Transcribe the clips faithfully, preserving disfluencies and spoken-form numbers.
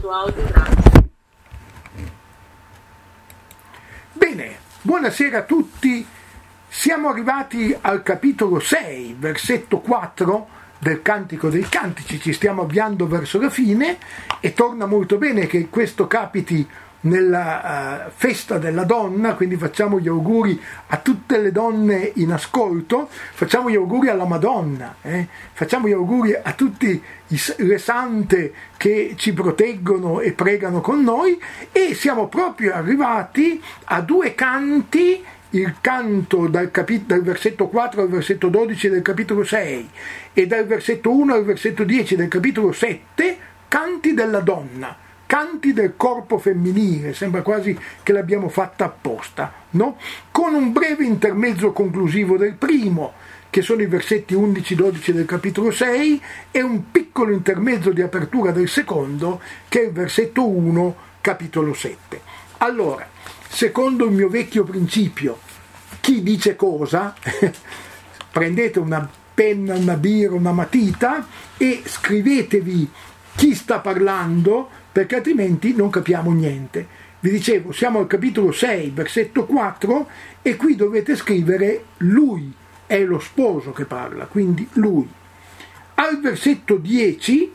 Contenuto audio grazie. Bene, buonasera a tutti. Siamo arrivati al capitolo sei, versetto quattro del Cantico dei Cantici. Ci stiamo avviando verso la fine e torna molto bene che questo capiti nella uh, festa della donna, quindi facciamo gli auguri a tutte le donne in ascolto, facciamo gli auguri alla Madonna, eh? facciamo gli auguri a tutte le sante che ci proteggono e pregano con noi, e siamo proprio arrivati a due canti, il canto dal, capit- dal versetto quattro al versetto dodici del capitolo sei e dal versetto uno al versetto dieci del capitolo sette, canti della donna, canti del corpo femminile. Sembra quasi che l'abbiamo fatta apposta, no? Con un breve intermezzo conclusivo del primo, che sono i versetti undici dodici del capitolo sei, e un piccolo intermezzo di apertura del secondo, che è il versetto uno, capitolo sette. Allora, secondo il mio vecchio principio, chi dice cosa, prendete una penna, una birra, una matita e scrivetevi chi sta parlando, perché altrimenti non capiamo niente. Vi dicevo, siamo al capitolo sei, versetto quattro, e qui dovete scrivere lui, è lo sposo che parla, quindi lui. Al versetto dieci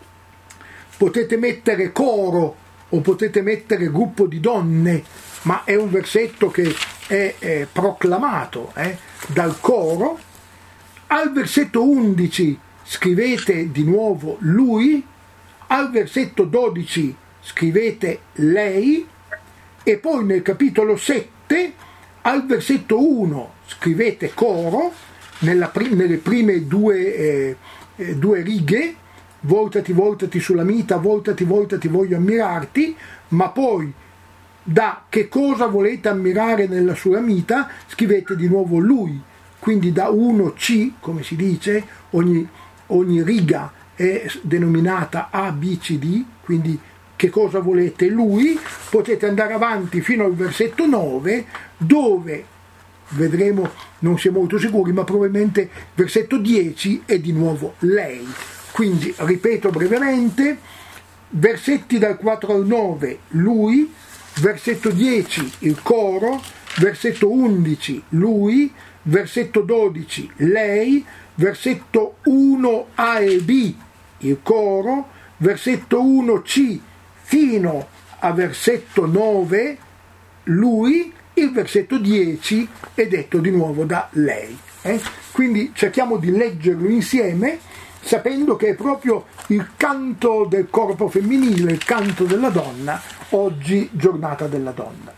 potete mettere coro o potete mettere gruppo di donne, ma è un versetto che è, è proclamato eh, dal coro. Al versetto undici scrivete di nuovo lui, al versetto dodici scrivete lei, e poi nel capitolo sette al versetto uno scrivete coro, nella prim- nelle prime due, eh, eh, due righe, voltati, voltati sulla mita, voltati, voltati, voglio ammirarti, ma poi da che cosa volete ammirare nella Sulamita scrivete di nuovo lui, quindi da uno C, come si dice, ogni, ogni riga è denominata A, B, C, D, quindi che cosa volete lui. Potete andare avanti fino al versetto nove, dove vedremo, non si è molto sicuri, ma probabilmente versetto dieci è di nuovo lei. Quindi ripeto brevemente: versetti dal quattro al nove lui, versetto dieci il coro, versetto undici lui, versetto dodici lei, versetto uno A e B il coro, versetto uno C fino a versetto nove lui, il versetto dieci è detto di nuovo da lei. Eh? Quindi cerchiamo di leggerlo insieme, sapendo che è proprio il canto del corpo femminile, il canto della donna, oggi giornata della donna.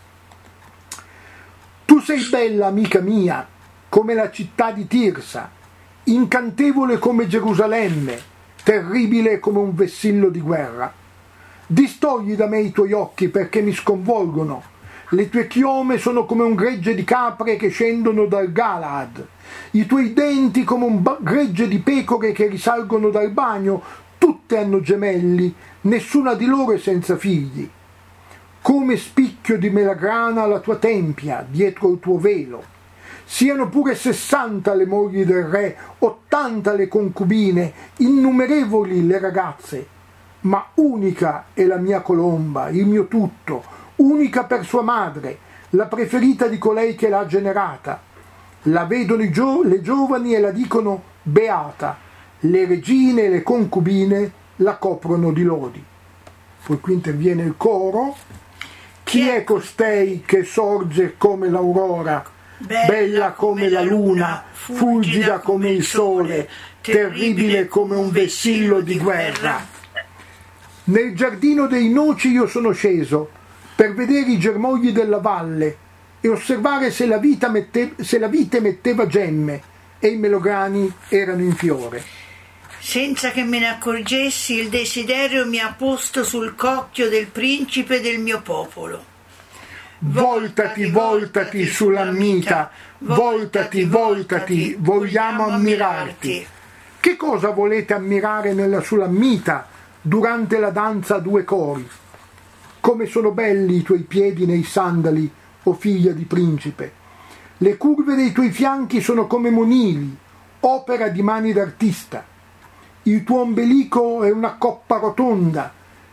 Tu sei bella, amica mia, come la città di Tirsa, incantevole come Gerusalemme, terribile come un vessillo di guerra. Distogli da me i tuoi occhi perché mi sconvolgono. Le tue chiome sono come un gregge di capre che scendono dal Galaad. I tuoi denti come un ba- gregge di pecore che risalgono dal bagno. Tutte hanno gemelli, nessuna di loro è senza figli. Come spicchio di melagrana la tua tempia, dietro il tuo velo. Siano pure sessanta le mogli del re, ottanta le concubine, innumerevoli le ragazze, ma unica è la mia colomba, il mio tutto, unica per sua madre, la preferita di colei che l'ha generata. La vedono i gio- le giovani e la dicono beata, le regine e le concubine la coprono di lodi. Poi qui interviene il coro: chi è costei che sorge come l'aurora, bella come la luna, fulgida come il sole, terribile come un vessillo di guerra? Nel giardino dei noci io sono sceso per vedere i germogli della valle e osservare se la, vita mette, se la vite metteva gemme e i melograni erano in fiore. Senza che me ne accorgessi, il desiderio mi ha posto sul cocchio del principe del mio popolo. Voltati, voltati Sulamita, voltati, voltati, vogliamo ammirarti. Che cosa volete ammirare nella Sulamita durante la danza a due cori? Come sono belli i tuoi piedi nei sandali, o figlia di principe. Le curve dei tuoi fianchi sono come monili, opera di mani d'artista. Il tuo ombelico è una coppa rotonda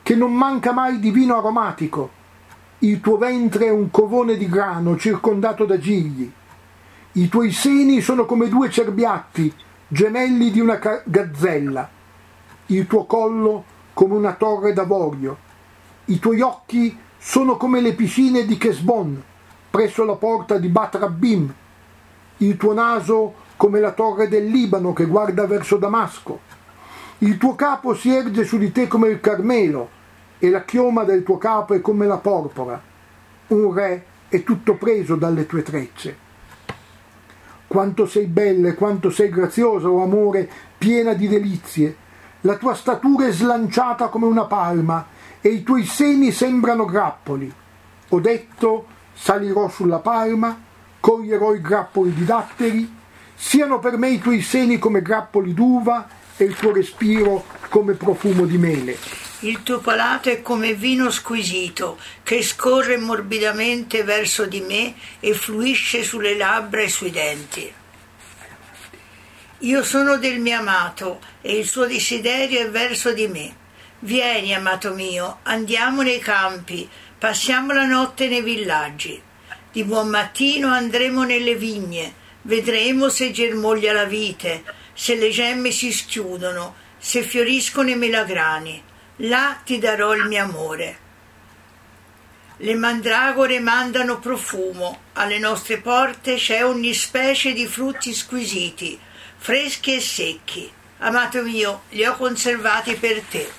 che non manca mai di vino aromatico. Il tuo ventre è un covone di grano circondato da gigli. I tuoi seni sono come due cerbiatti, gemelli di una gazzella. Il tuo collo come una torre d'avorio. I tuoi occhi sono come le piscine di Chesbon, presso la porta di Bat Rabbim. Il tuo naso come la torre del Libano che guarda verso Damasco. Il tuo capo si erge su di te come il Carmelo, e la chioma del tuo capo è come la porpora. Un re è tutto preso dalle tue trecce. Quanto sei bella e quanto sei graziosa, o amore, piena di delizie. La tua statura è slanciata come una palma, e i tuoi seni sembrano grappoli. Ho detto, salirò sulla palma, coglierò i grappoli di datteri, siano per me i tuoi seni come grappoli d'uva e il tuo respiro come profumo di mele. Il tuo palato è come vino squisito che scorre morbidamente verso di me e fluisce sulle labbra e sui denti. Io sono del mio amato e il suo desiderio è verso di me. Vieni, amato mio, andiamo nei campi, passiamo la notte nei villaggi. Di buon mattino andremo nelle vigne, vedremo se germoglia la vite, se le gemme si schiudono, se fioriscono i melagrani. Là ti darò il mio amore. Le mandragore mandano profumo, alle nostre porte c'è ogni specie di frutti squisiti, freschi e secchi. Amato mio, li ho conservati per te.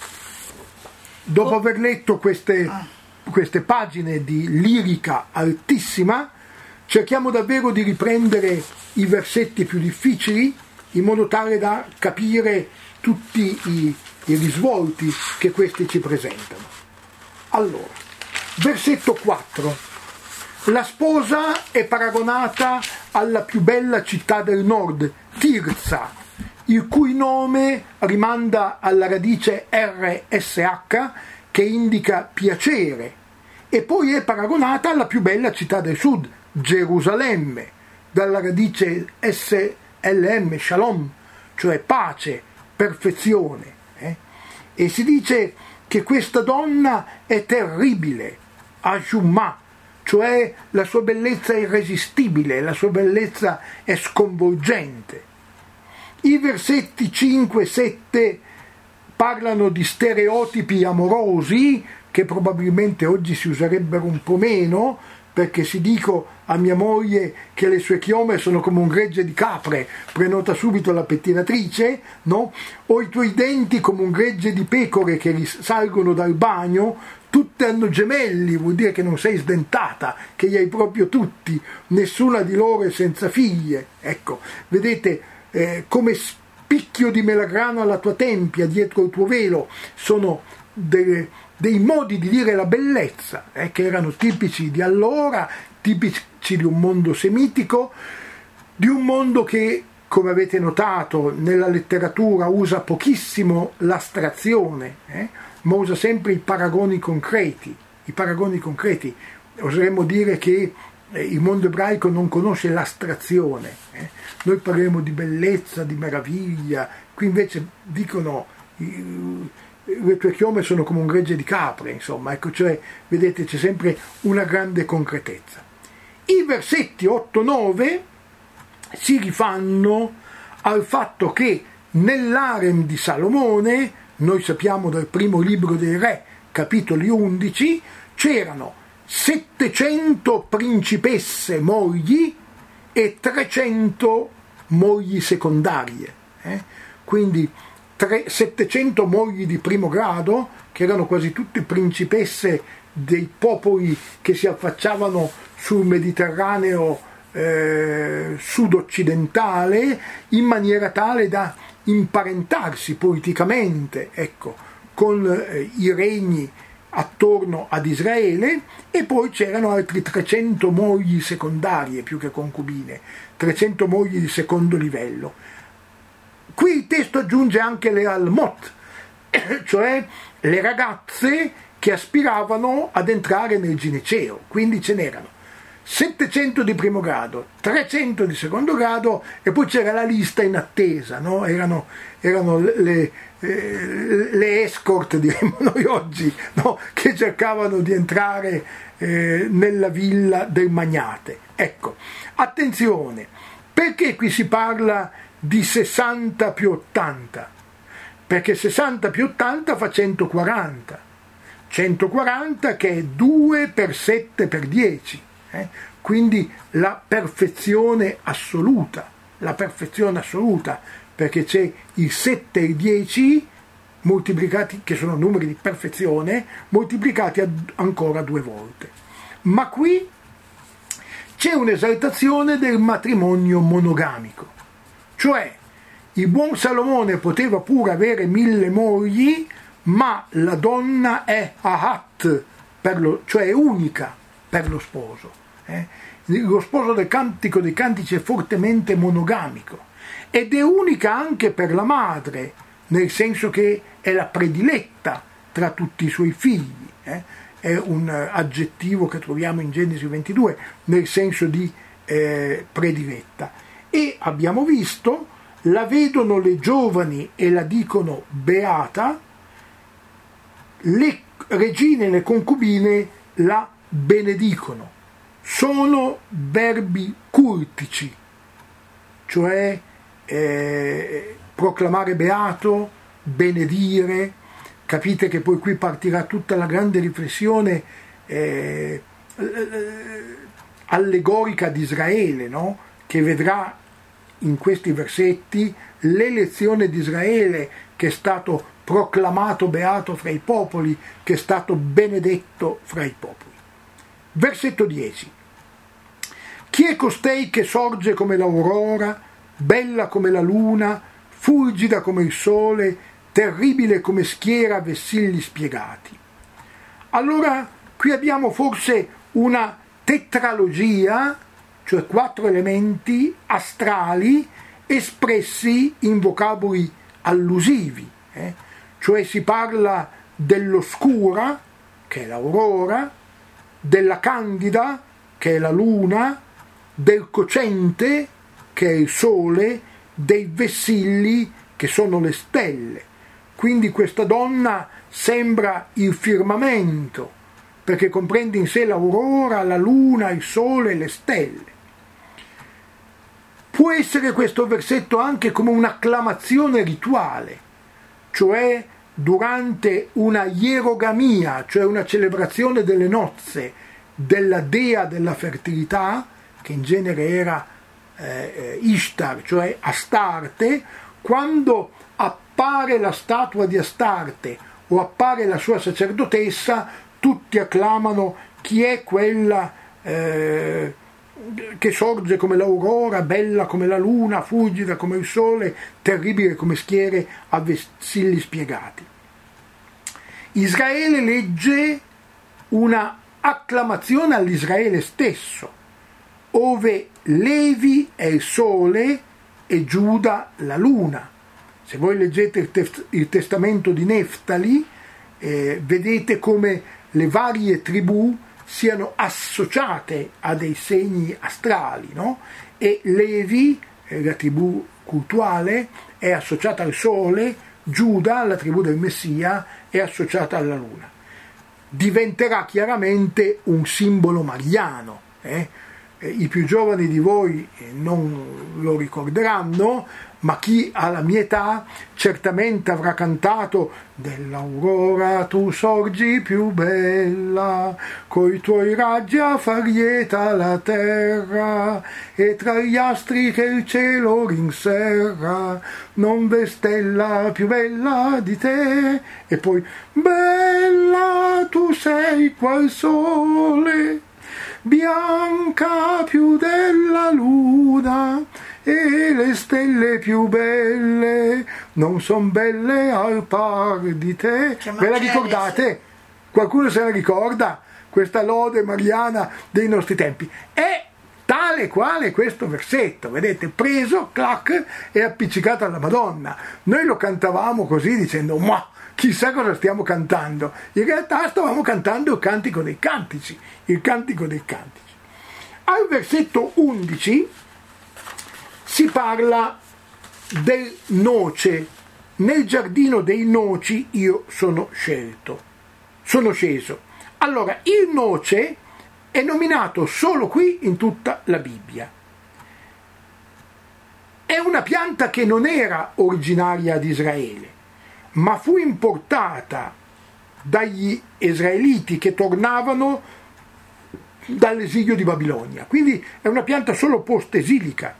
Dopo oh. aver letto queste, ah. queste pagine di lirica altissima, cerchiamo davvero di riprendere i versetti più difficili in modo tale da capire tutti i i risvolti che questi ci presentano. Allora, versetto quattro. La sposa è paragonata alla più bella città del nord, Tirza, il cui nome rimanda alla radice R S H che indica piacere, e poi è paragonata alla più bella città del sud, Gerusalemme, dalla radice S L M, Shalom, cioè pace, perfezione. Eh? E si dice che questa donna è terribile, Ajumma, cioè la sua bellezza è irresistibile, la sua bellezza è sconvolgente. I versetti cinque e sette parlano di stereotipi amorosi che probabilmente oggi si userebbero un po' meno, perché se dico a mia moglie che le sue chiome sono come un gregge di capre, prenota subito la pettinatrice, no? O i tuoi denti come un gregge di pecore che risalgono dal bagno, tutte hanno gemelli, vuol dire che non sei sdentata, che li hai proprio tutti, nessuna di loro è senza figlie. Ecco, vedete, eh, come spicchio di melagrano alla tua tempia, dietro il tuo velo, sono delle dei modi di dire la bellezza, eh, che erano tipici di allora, tipici di un mondo semitico, di un mondo che, come avete notato, nella letteratura usa pochissimo l'astrazione, eh, ma usa sempre i paragoni concreti. I paragoni concreti, oseremmo dire che eh, il mondo ebraico non conosce l'astrazione. Eh. Noi parleremo di bellezza, di meraviglia, qui invece dicono eh, le tue chiome sono come un gregge di capre, insomma, ecco, cioè, vedete, c'è sempre una grande concretezza. I versetti otto nove si rifanno al fatto che nell'harem di Salomone, noi sappiamo dal primo libro dei re, capitoli undici, c'erano settecento principesse mogli e trecento mogli secondarie, eh? Quindi settecento mogli di primo grado, che erano quasi tutte principesse dei popoli che si affacciavano sul Mediterraneo eh, sud-occidentale, in maniera tale da imparentarsi politicamente, ecco, con eh, i regni attorno ad Israele, e poi c'erano altri trecento mogli secondarie più che concubine, trecento mogli di secondo livello. Qui il testo aggiunge anche le almot, cioè le ragazze che aspiravano ad entrare nel gineceo, quindi ce n'erano settecento di primo grado, trecento di secondo grado, e poi c'era la lista in attesa, no? erano, erano le, eh, le escort, diremmo noi oggi, no? Che cercavano di entrare eh, nella villa del magnate. Ecco, attenzione, perché qui si parla di sessanta più ottanta? Perché sessanta più ottanta fa centoquaranta, centoquaranta che è due per sette per dieci, eh? Quindi la perfezione assoluta, la perfezione assoluta, perché c'è il sette e il dieci moltiplicati, che sono numeri di perfezione, moltiplicati ancora due volte. Ma qui c'è un'esaltazione del matrimonio monogamico, cioè il buon Salomone poteva pure avere mille mogli, ma la donna è ahat, per lo, cioè è unica per lo sposo. Eh? Lo sposo del Cantico dei Cantici è fortemente monogamico ed è unica anche per la madre, nel senso che è la prediletta tra tutti i suoi figli. Eh? È un aggettivo che troviamo in Genesi ventidue, nel senso di eh, prediletta. E abbiamo visto, la vedono le giovani e la dicono beata, le regine e le concubine la benedicono. Sono verbi cultici, cioè eh, proclamare beato, benedire. Capite che poi qui partirà tutta la grande riflessione eh, allegorica di Israele, no? Che vedrà in questi versetti l'elezione di Israele, che è stato proclamato beato fra i popoli, che è stato benedetto fra i popoli. Versetto dieci. Chi è costei che sorge come l'aurora, bella come la luna, fulgida come il sole, terribile come schiera vessilli spiegati? Allora qui abbiamo forse una tetralogia, cioè quattro elementi astrali espressi in vocaboli allusivi, eh? Cioè si parla dell'oscura, che è l'aurora, della candida, che è la luna, del cocente, che è il sole, dei vessilli, che sono le stelle. Quindi questa donna sembra il firmamento, perché comprende in sé l'aurora, la luna, il sole e le stelle. Può essere questo versetto anche come un'acclamazione rituale, cioè durante una ierogamia, cioè una celebrazione delle nozze della dea della fertilità, che in genere era eh, Ishtar, cioè Astarte, quando appare la statua di Astarte o appare la sua sacerdotessa, tutti acclamano: chi è quella eh, che sorge come l'aurora, bella come la luna, fulgida come il sole, terribile come schiere a vessilli spiegati. Israele legge una acclamazione all'Israele stesso, ove Levi è il sole e Giuda la luna. Se voi leggete il, test- il testamento di Neftali, eh, vedete come le varie tribù siano associate a dei segni astrali, no? E Levi, eh, la tribù cultuale, è associata al sole, Giuda, la tribù del Messia, è associata alla luna. Diventerà chiaramente un simbolo mariano. Eh? Eh, I più giovani di voi eh, non lo ricorderanno, ma chi ha la mia età certamente avrà cantato: dell'aurora tu sorgi più bella, coi tuoi raggi a far lieta la terra, e tra gli astri che il cielo rinserra non v'è stella più bella di te. E poi: bella tu sei qual sole, bianca più della luna, e le stelle più belle non son belle al par di te. Ve la ricordate? Qualcuno se la ricorda? Questa lode mariana dei nostri tempi. È tale quale questo versetto, vedete, preso, clac, e appiccicato alla Madonna. Noi lo cantavamo così dicendo: ma chissà cosa stiamo cantando. In realtà stavamo cantando il Cantico dei Cantici, il Cantico dei Cantici. Al versetto undici si parla del noce, nel giardino dei noci io sono scelto, sono sceso. Allora, il noce è nominato solo qui in tutta la Bibbia. È una pianta che non era originaria di Israele, ma fu importata dagli israeliti che tornavano dall'esilio di Babilonia. Quindi è una pianta solo post-esilica,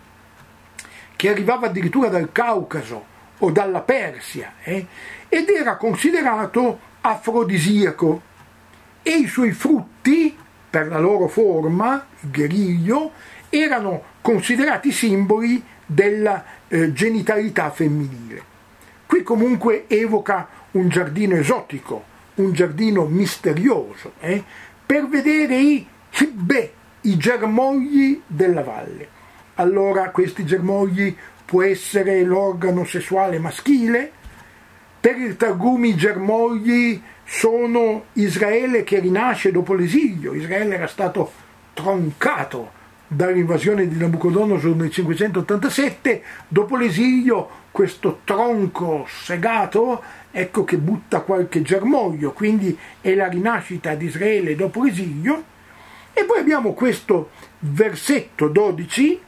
che arrivava addirittura dal Caucaso o dalla Persia, eh? ed era considerato afrodisiaco, e i suoi frutti, per la loro forma, il gheriglio, erano considerati simboli della eh, genitalità femminile. Qui comunque evoca un giardino esotico, un giardino misterioso, eh? per vedere i hibbe, i germogli della valle. Allora questi germogli può essere l'organo sessuale maschile. Per il Targum i germogli sono Israele che rinasce dopo l'esilio. Israele era stato troncato dall'invasione di Nabucodonosor nel cinquecentottantasette, dopo l'esilio questo tronco segato, ecco che butta qualche germoglio, quindi è la rinascita di Israele dopo l'esilio. E poi abbiamo questo versetto dodici,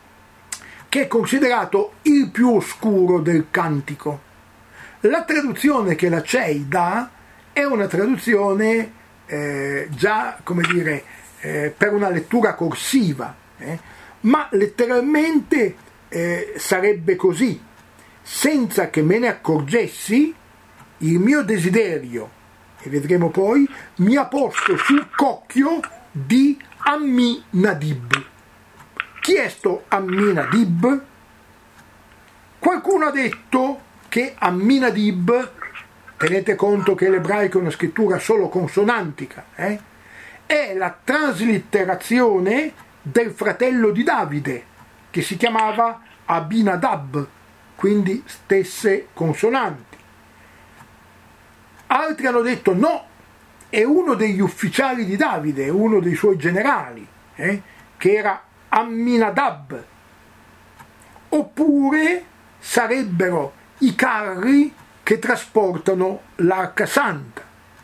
che è considerato il più oscuro del cantico. La traduzione che la C E I dà è una traduzione eh, già, come dire, eh, per una lettura corsiva, eh, ma letteralmente eh, sarebbe così: senza che me ne accorgessi, il mio desiderio, e vedremo poi, mi ha posto sul cocchio di Amminadib. Chi è sto Amminadib? Qualcuno ha detto che Amminadib, tenete conto che l'ebraico è una scrittura solo consonantica, eh? è la traslitterazione del fratello di Davide, che si chiamava Abinadab, quindi stesse consonanti. Altri hanno detto no, è uno degli ufficiali di Davide, uno dei suoi generali, eh? che era Amminadab. Oppure sarebbero i carri che trasportano l'Arca Santa.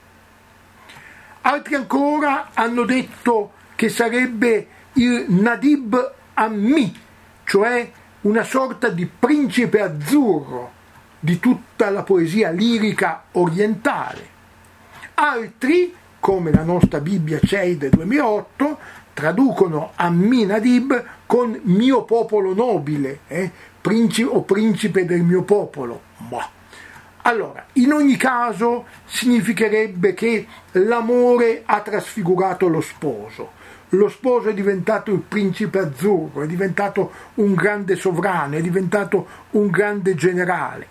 Altri ancora hanno detto che sarebbe il Nadib Ammi, cioè una sorta di principe azzurro di tutta la poesia lirica orientale. Altri, come la nostra Bibbia C E I del duemilaotto, traducono Amminadib con mio popolo nobile, eh? principe o principe del mio popolo. Bah. Allora, in ogni caso significherebbe che l'amore ha trasfigurato lo sposo. Lo sposo è diventato il principe azzurro, è diventato un grande sovrano, è diventato un grande generale.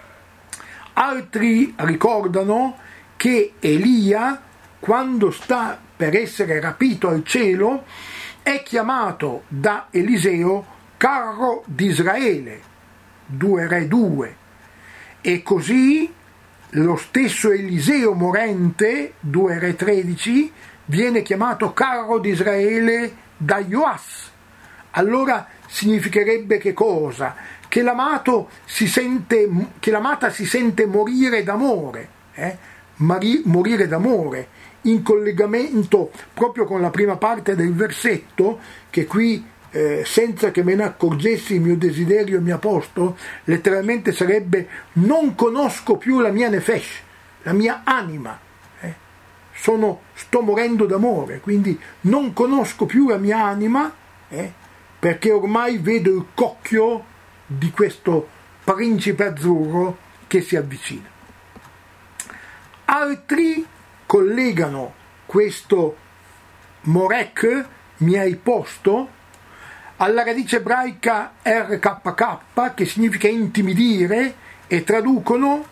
Altri ricordano che Elia, quando sta per essere rapito al cielo, è chiamato da Eliseo carro di Israele, due re due, e così lo stesso Eliseo morente, due re tredici, viene chiamato carro di Israele da Joas. Allora significherebbe che cosa? Che l'amato si sente, che l'amata si sente morire d'amore, eh? Mari, morire d'amore, in collegamento proprio con la prima parte del versetto, che qui eh, senza che me ne accorgessi il mio desiderio mi ha posto, letteralmente sarebbe non conosco più la mia nefesh, la mia anima, eh? Sono, sto morendo d'amore, quindi non conosco più la mia anima, eh? perché ormai vedo il cocchio di questo principe azzurro che si avvicina. Altri collegano questo Morek, mi hai posto, alla radice ebraica R K K, che significa intimidire, e traducono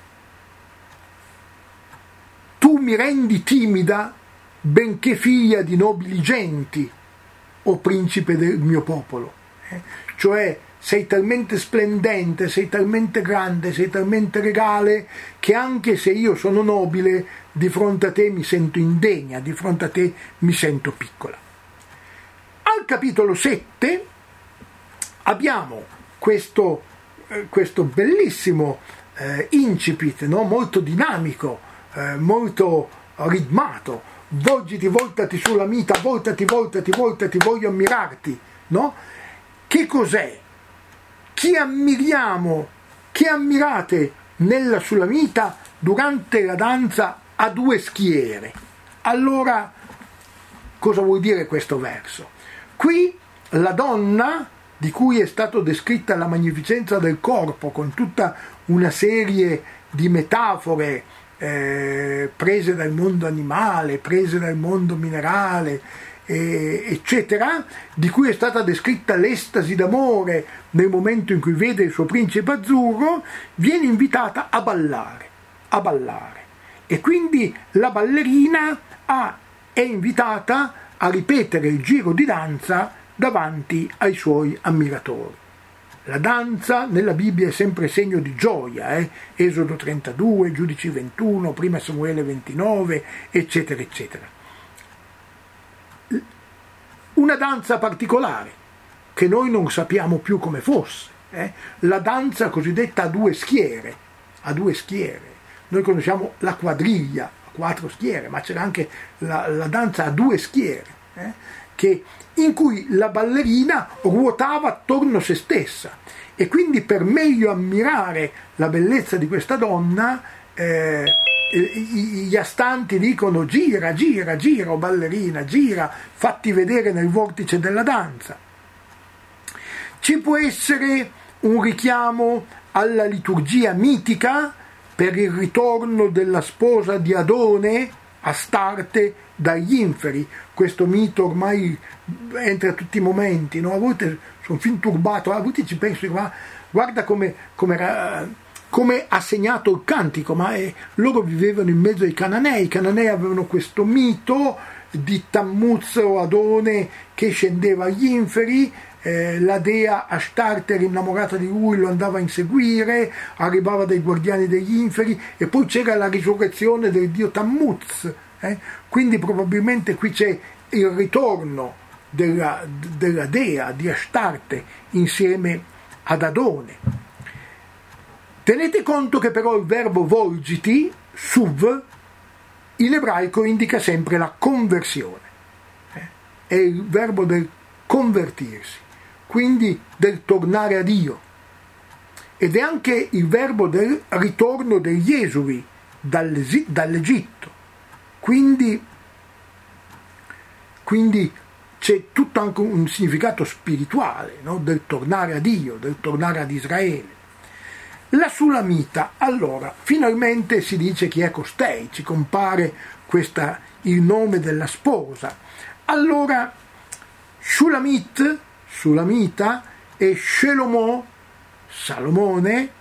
tu mi rendi timida benché figlia di nobili genti, o principe del mio popolo. Eh? Cioè sei talmente splendente, sei talmente grande, sei talmente regale, che anche se io sono nobile, di fronte a te mi sento indegna, di fronte a te mi sento piccola. Al capitolo sette abbiamo questo, eh, questo bellissimo eh, incipit, no? Molto dinamico, eh, molto ritmato. Volgiti, voltati sulla mita, voltati, voltati, voltati, voglio ammirarti, no? Che cos'è? Chi ammiriamo, chi ammirate nella Sulamita durante la danza a due schiere? Allora, cosa vuol dire questo verso? Qui la donna, di cui è stato descritta la magnificenza del corpo, con tutta una serie di metafore eh, prese dal mondo animale, prese dal mondo minerale, eh, eccetera, di cui è stata descritta l'estasi d'amore nel momento in cui vede il suo principe azzurro, viene invitata a ballare, a ballare. E quindi la ballerina ha, è invitata a ripetere il giro di danza davanti ai suoi ammiratori. La danza nella Bibbia è sempre segno di gioia, eh? Esodo trentadue, Giudici ventuno, prima Samuele ventinove, eccetera, eccetera. Una danza particolare, che noi non sappiamo più come fosse, eh? La danza cosiddetta a due schiere, a due schiere. Noi conosciamo la quadriglia, a quattro schiere, ma c'era anche la, la danza a due schiere, eh? che, in cui la ballerina ruotava attorno a se stessa, e quindi per meglio ammirare la bellezza di questa donna eh, gli astanti dicono gira, gira, gira, o ballerina, gira, fatti vedere nel vortice della danza. Ci può essere un richiamo alla liturgia mitica per il ritorno della sposa di Adone, Astarte, dagli inferi. Questo mito ormai entra a tutti i momenti, no? A volte sono fin turbato, a volte ci penso, ma guarda come, come, era, come ha segnato il cantico, ma eh, loro vivevano in mezzo ai cananei, i cananei avevano questo mito di Tammuz o Adone che scendeva agli inferi, eh, la dea Astarte era innamorata di lui, lo andava a inseguire, arrivava dai guardiani degli inferi, e poi c'era la risurrezione del dio Tammuz. Eh? Quindi probabilmente qui c'è il ritorno della, della dea di Astarte insieme ad Adone. Tenete conto che però il verbo volgiti, suv, in ebraico indica sempre la conversione, eh? È il verbo del convertirsi, quindi del tornare a Dio, ed è anche il verbo del ritorno degli esuli dall'Egitto. Quindi, quindi c'è tutto anche un significato spirituale, no? Del tornare a Dio, del tornare ad Israele. La Sulamita, allora, finalmente si dice chi è costei, ci compare questa, il nome della sposa. Allora, Shulamit, Sulamita, e Shelomo, Salomone,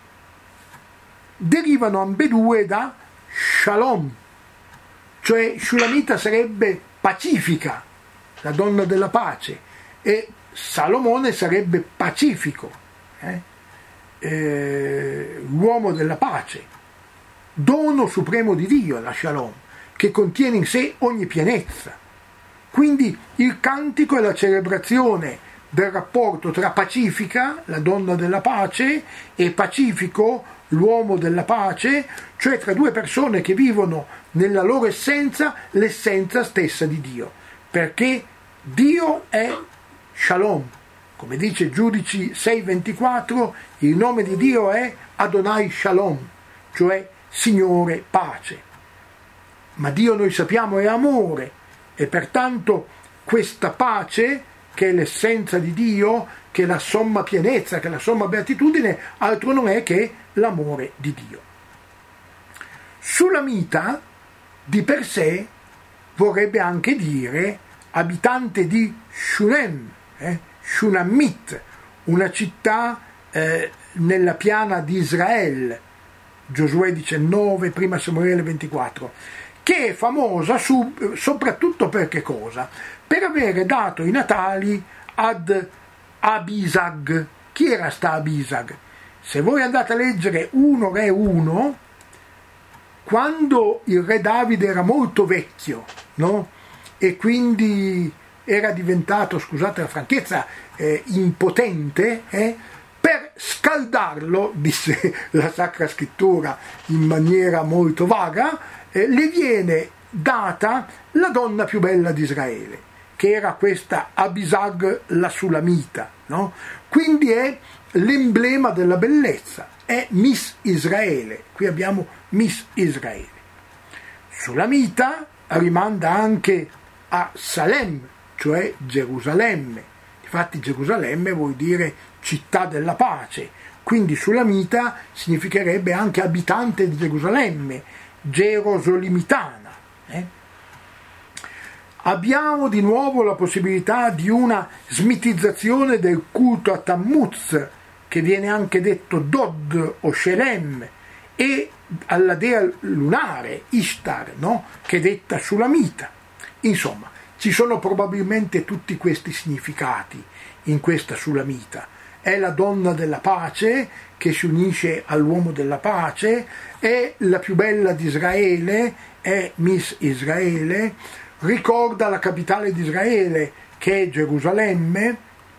derivano ambedue da Shalom, cioè Shulamita sarebbe pacifica, la donna della pace, e Salomone sarebbe pacifico, eh? Eh, l'uomo della pace, dono supremo di Dio, la Shalom, che contiene in sé ogni pienezza. Quindi il cantico è la celebrazione del rapporto tra pacifica, la donna della pace, e pacifico, l'uomo della pace, cioè tra due persone che vivono nella loro essenza l'essenza stessa di Dio, perché Dio è Shalom. Come dice Giudici sei ventiquattro, il nome di Dio è Adonai Shalom, cioè Signore pace. Ma Dio, noi sappiamo, è amore, e pertanto questa pace, che è l'essenza di Dio, che è la somma pienezza, che è la somma beatitudine, altro non è che l'amore di Dio. Sulamita di per sé vorrebbe anche dire abitante di Shunem, eh? Shunamit, una città eh, nella piana di Israele, Giosuè diciannove, prima Samuele ventiquattro, che è famosa su, soprattutto per che cosa? Per avere dato i natali ad Abisag. Chi era sta Abisag? Se voi andate a leggere uno Re uno, quando il re Davide era molto vecchio, no? E quindi era diventato, scusate la franchezza, eh, impotente, eh, per scaldarlo, disse la Sacra Scrittura in maniera molto vaga, eh, le viene data la donna più bella di Israele, che era questa Abisag la Sulamita, no? Quindi è l'emblema della bellezza, è Miss Israele. Qui abbiamo Miss Israele. Sulamita rimanda anche a Salem, cioè Gerusalemme. Infatti Gerusalemme vuol dire città della pace, quindi Sulamita significherebbe anche abitante di Gerusalemme, gerosolimitana. Eh? Abbiamo di nuovo la possibilità di una smitizzazione del culto a Tammuz, che viene anche detto Dod o Shelem, e alla dea lunare Ishtar, no? Che è detta Sulamita. Insomma, ci sono probabilmente tutti questi significati in questa Sulamita. È la donna della pace che si unisce all'uomo della pace, è la più bella di Israele, è Miss Israele, ricorda la capitale di Israele che è Gerusalemme,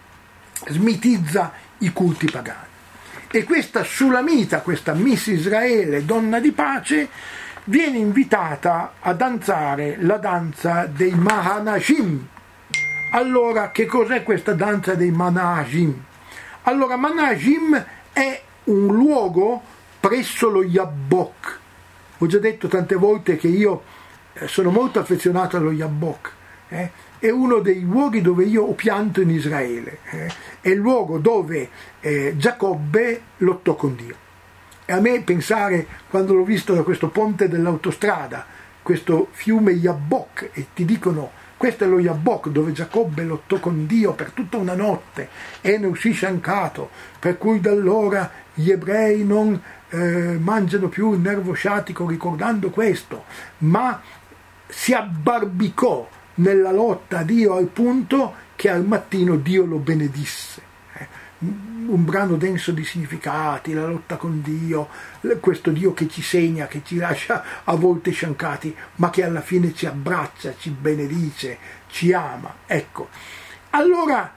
smitizza i culti pagani. E questa Sulamita, questa Miss Israele, donna di pace, viene invitata a danzare la danza dei Mahanashim. Allora, che cos'è questa danza dei Mahanashim? Allora, Mahanashim è un luogo presso lo Yabbok. Ho già detto tante volte che io sono molto affezionato allo Yabbok. Eh? È uno dei luoghi dove io ho pianto in Israele. Eh? È il luogo dove eh, Giacobbe lottò con Dio. E a me pensare, quando l'ho visto da questo ponte dell'autostrada, questo fiume Yabbok, e ti dicono questo è lo Yabbok dove Giacobbe lottò con Dio per tutta una notte e ne uscì sciancato, per cui da allora gli ebrei non eh, mangiano più il nervo sciatico ricordando questo, ma si abbarbicò nella lotta a Dio al punto che al mattino Dio lo benedisse. Un brano denso di significati, la lotta con Dio, questo Dio che ci segna, che ci lascia a volte sciancati, ma che alla fine ci abbraccia, ci benedice, ci ama. Ecco, allora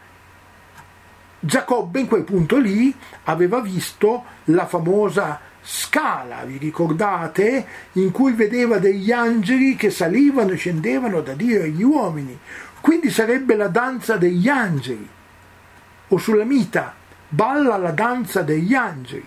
Giacobbe in quel punto lì aveva visto la famosa scala, vi ricordate, in cui vedeva degli angeli che salivano e scendevano da Dio agli uomini, quindi sarebbe la danza degli angeli. O Sulamita balla la danza degli angeli,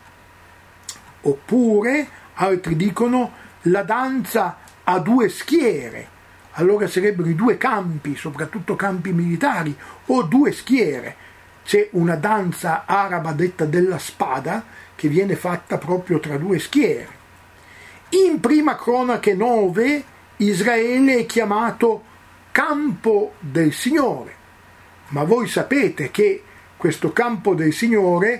oppure altri dicono la danza a due schiere, allora sarebbero i due campi, soprattutto campi militari, o due schiere. C'è una danza araba detta della spada che viene fatta proprio tra due schiere. In Prima Cronache nove Israele è chiamato campo del Signore. Ma voi sapete che questo campo del Signore,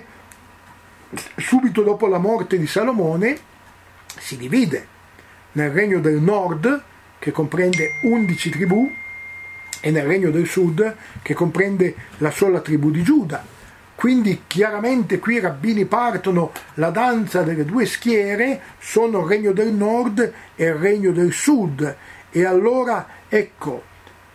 subito dopo la morte di Salomone, si divide nel regno del nord, che comprende undici tribù, e nel regno del sud, che comprende la sola tribù di Giuda. Quindi chiaramente qui i rabbini partono, la danza delle due schiere sono il regno del nord e il regno del sud. E allora, ecco,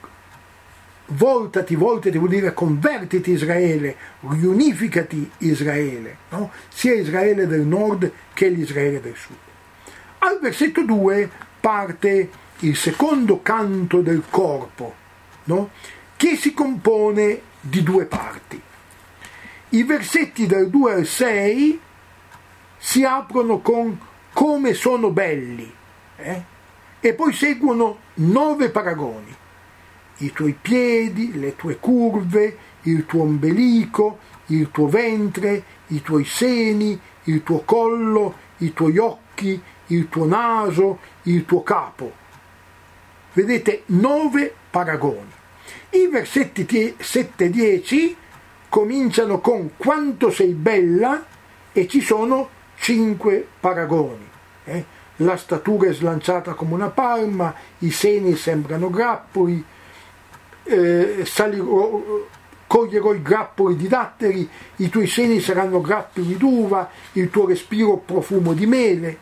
voltati, voltati vuol dire convertiti Israele, riunificati Israele, no? Sia Israele del nord che l'Israele del sud. Al versetto due parte il secondo canto del corpo, no? Che si compone di due parti. I versetti dal due al sei si aprono con come sono belli, eh? E poi seguono nove paragoni. I tuoi piedi, le tue curve, il tuo ombelico, il tuo ventre, i tuoi seni, il tuo collo, i tuoi occhi, il tuo naso, il tuo capo. Vedete, nove paragoni. I versetti sette e dieci cominciano con quanto sei bella e ci sono cinque paragoni. Eh? La statura è slanciata come una palma, i seni sembrano grappoli, Eh, salirò, coglierò i grappoli di datteri, i tuoi seni saranno grappoli d'uva, il tuo respiro profumo di mele.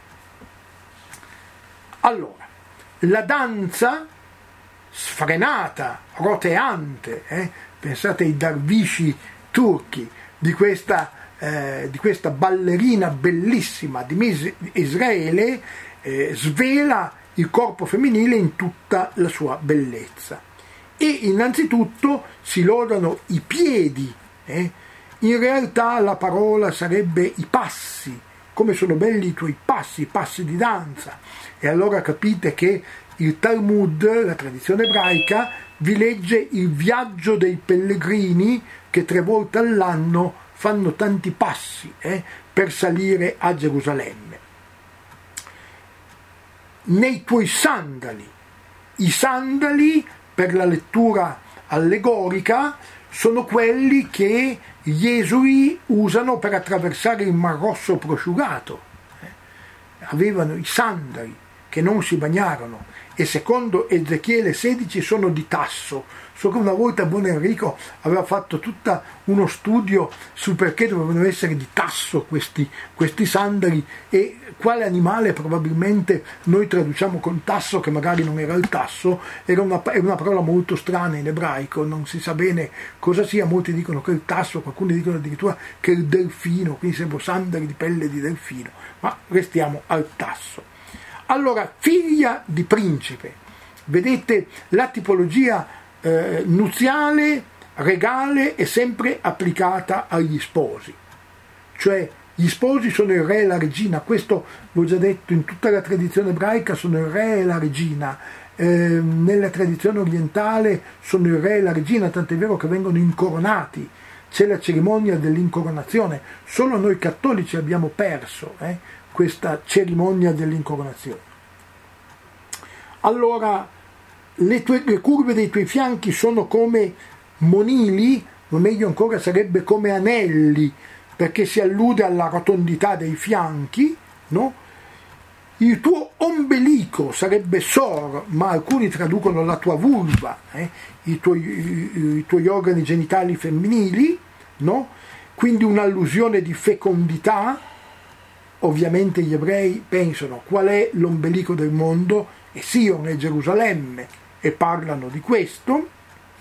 Allora, la danza sfrenata, roteante, eh? Pensate ai darvishi turchi di questa eh, di questa ballerina bellissima di Miss Israele eh, svela il corpo femminile in tutta la sua bellezza. E innanzitutto si lodano i piedi, eh? In realtà la parola sarebbe i passi, come sono belli i tuoi passi, i passi di danza. E allora capite che il Talmud, la tradizione ebraica, vi legge il viaggio dei pellegrini che tre volte all'anno fanno tanti passi eh, per salire a Gerusalemme. Nei tuoi sandali, i sandali per la lettura allegorica sono quelli che gli esuli usano per attraversare il Mar Rosso prosciugato. Avevano i sandali che non si bagnarono e secondo Ezechiele sedici sono di tasso. So che una volta Buon Enrico aveva fatto tutto uno studio sul perché dovevano essere di tasso questi, questi sandali e quale animale probabilmente noi traduciamo con tasso, che magari non era il tasso, era una, era una parola molto strana in ebraico, non si sa bene cosa sia, molti dicono che è il tasso, qualcuno dicono addirittura che è il delfino, quindi sembrano sandali di pelle di delfino, ma restiamo al tasso. Allora, figlia di principe, vedete la tipologia eh, nuziale, regale è sempre applicata agli sposi, cioè gli sposi sono il re e la regina, questo l'ho già detto, in tutta la tradizione ebraica sono il re e la regina, eh, nella tradizione orientale sono il re e la regina, tant'è vero che vengono incoronati, c'è la cerimonia dell'incoronazione, solo noi cattolici abbiamo perso eh, questa cerimonia dell'incoronazione. Allora, le, tue, le curve dei tuoi fianchi sono come monili, o meglio ancora sarebbe come anelli, perché si allude alla rotondità dei fianchi, no? Il tuo ombelico sarebbe sor, ma alcuni traducono la tua vulva, eh? I, tuoi, i, i tuoi organi genitali femminili, no? Quindi un'allusione di fecondità. Ovviamente gli ebrei pensano qual è l'ombelico del mondo, e Sion è Gerusalemme, e parlano di questo.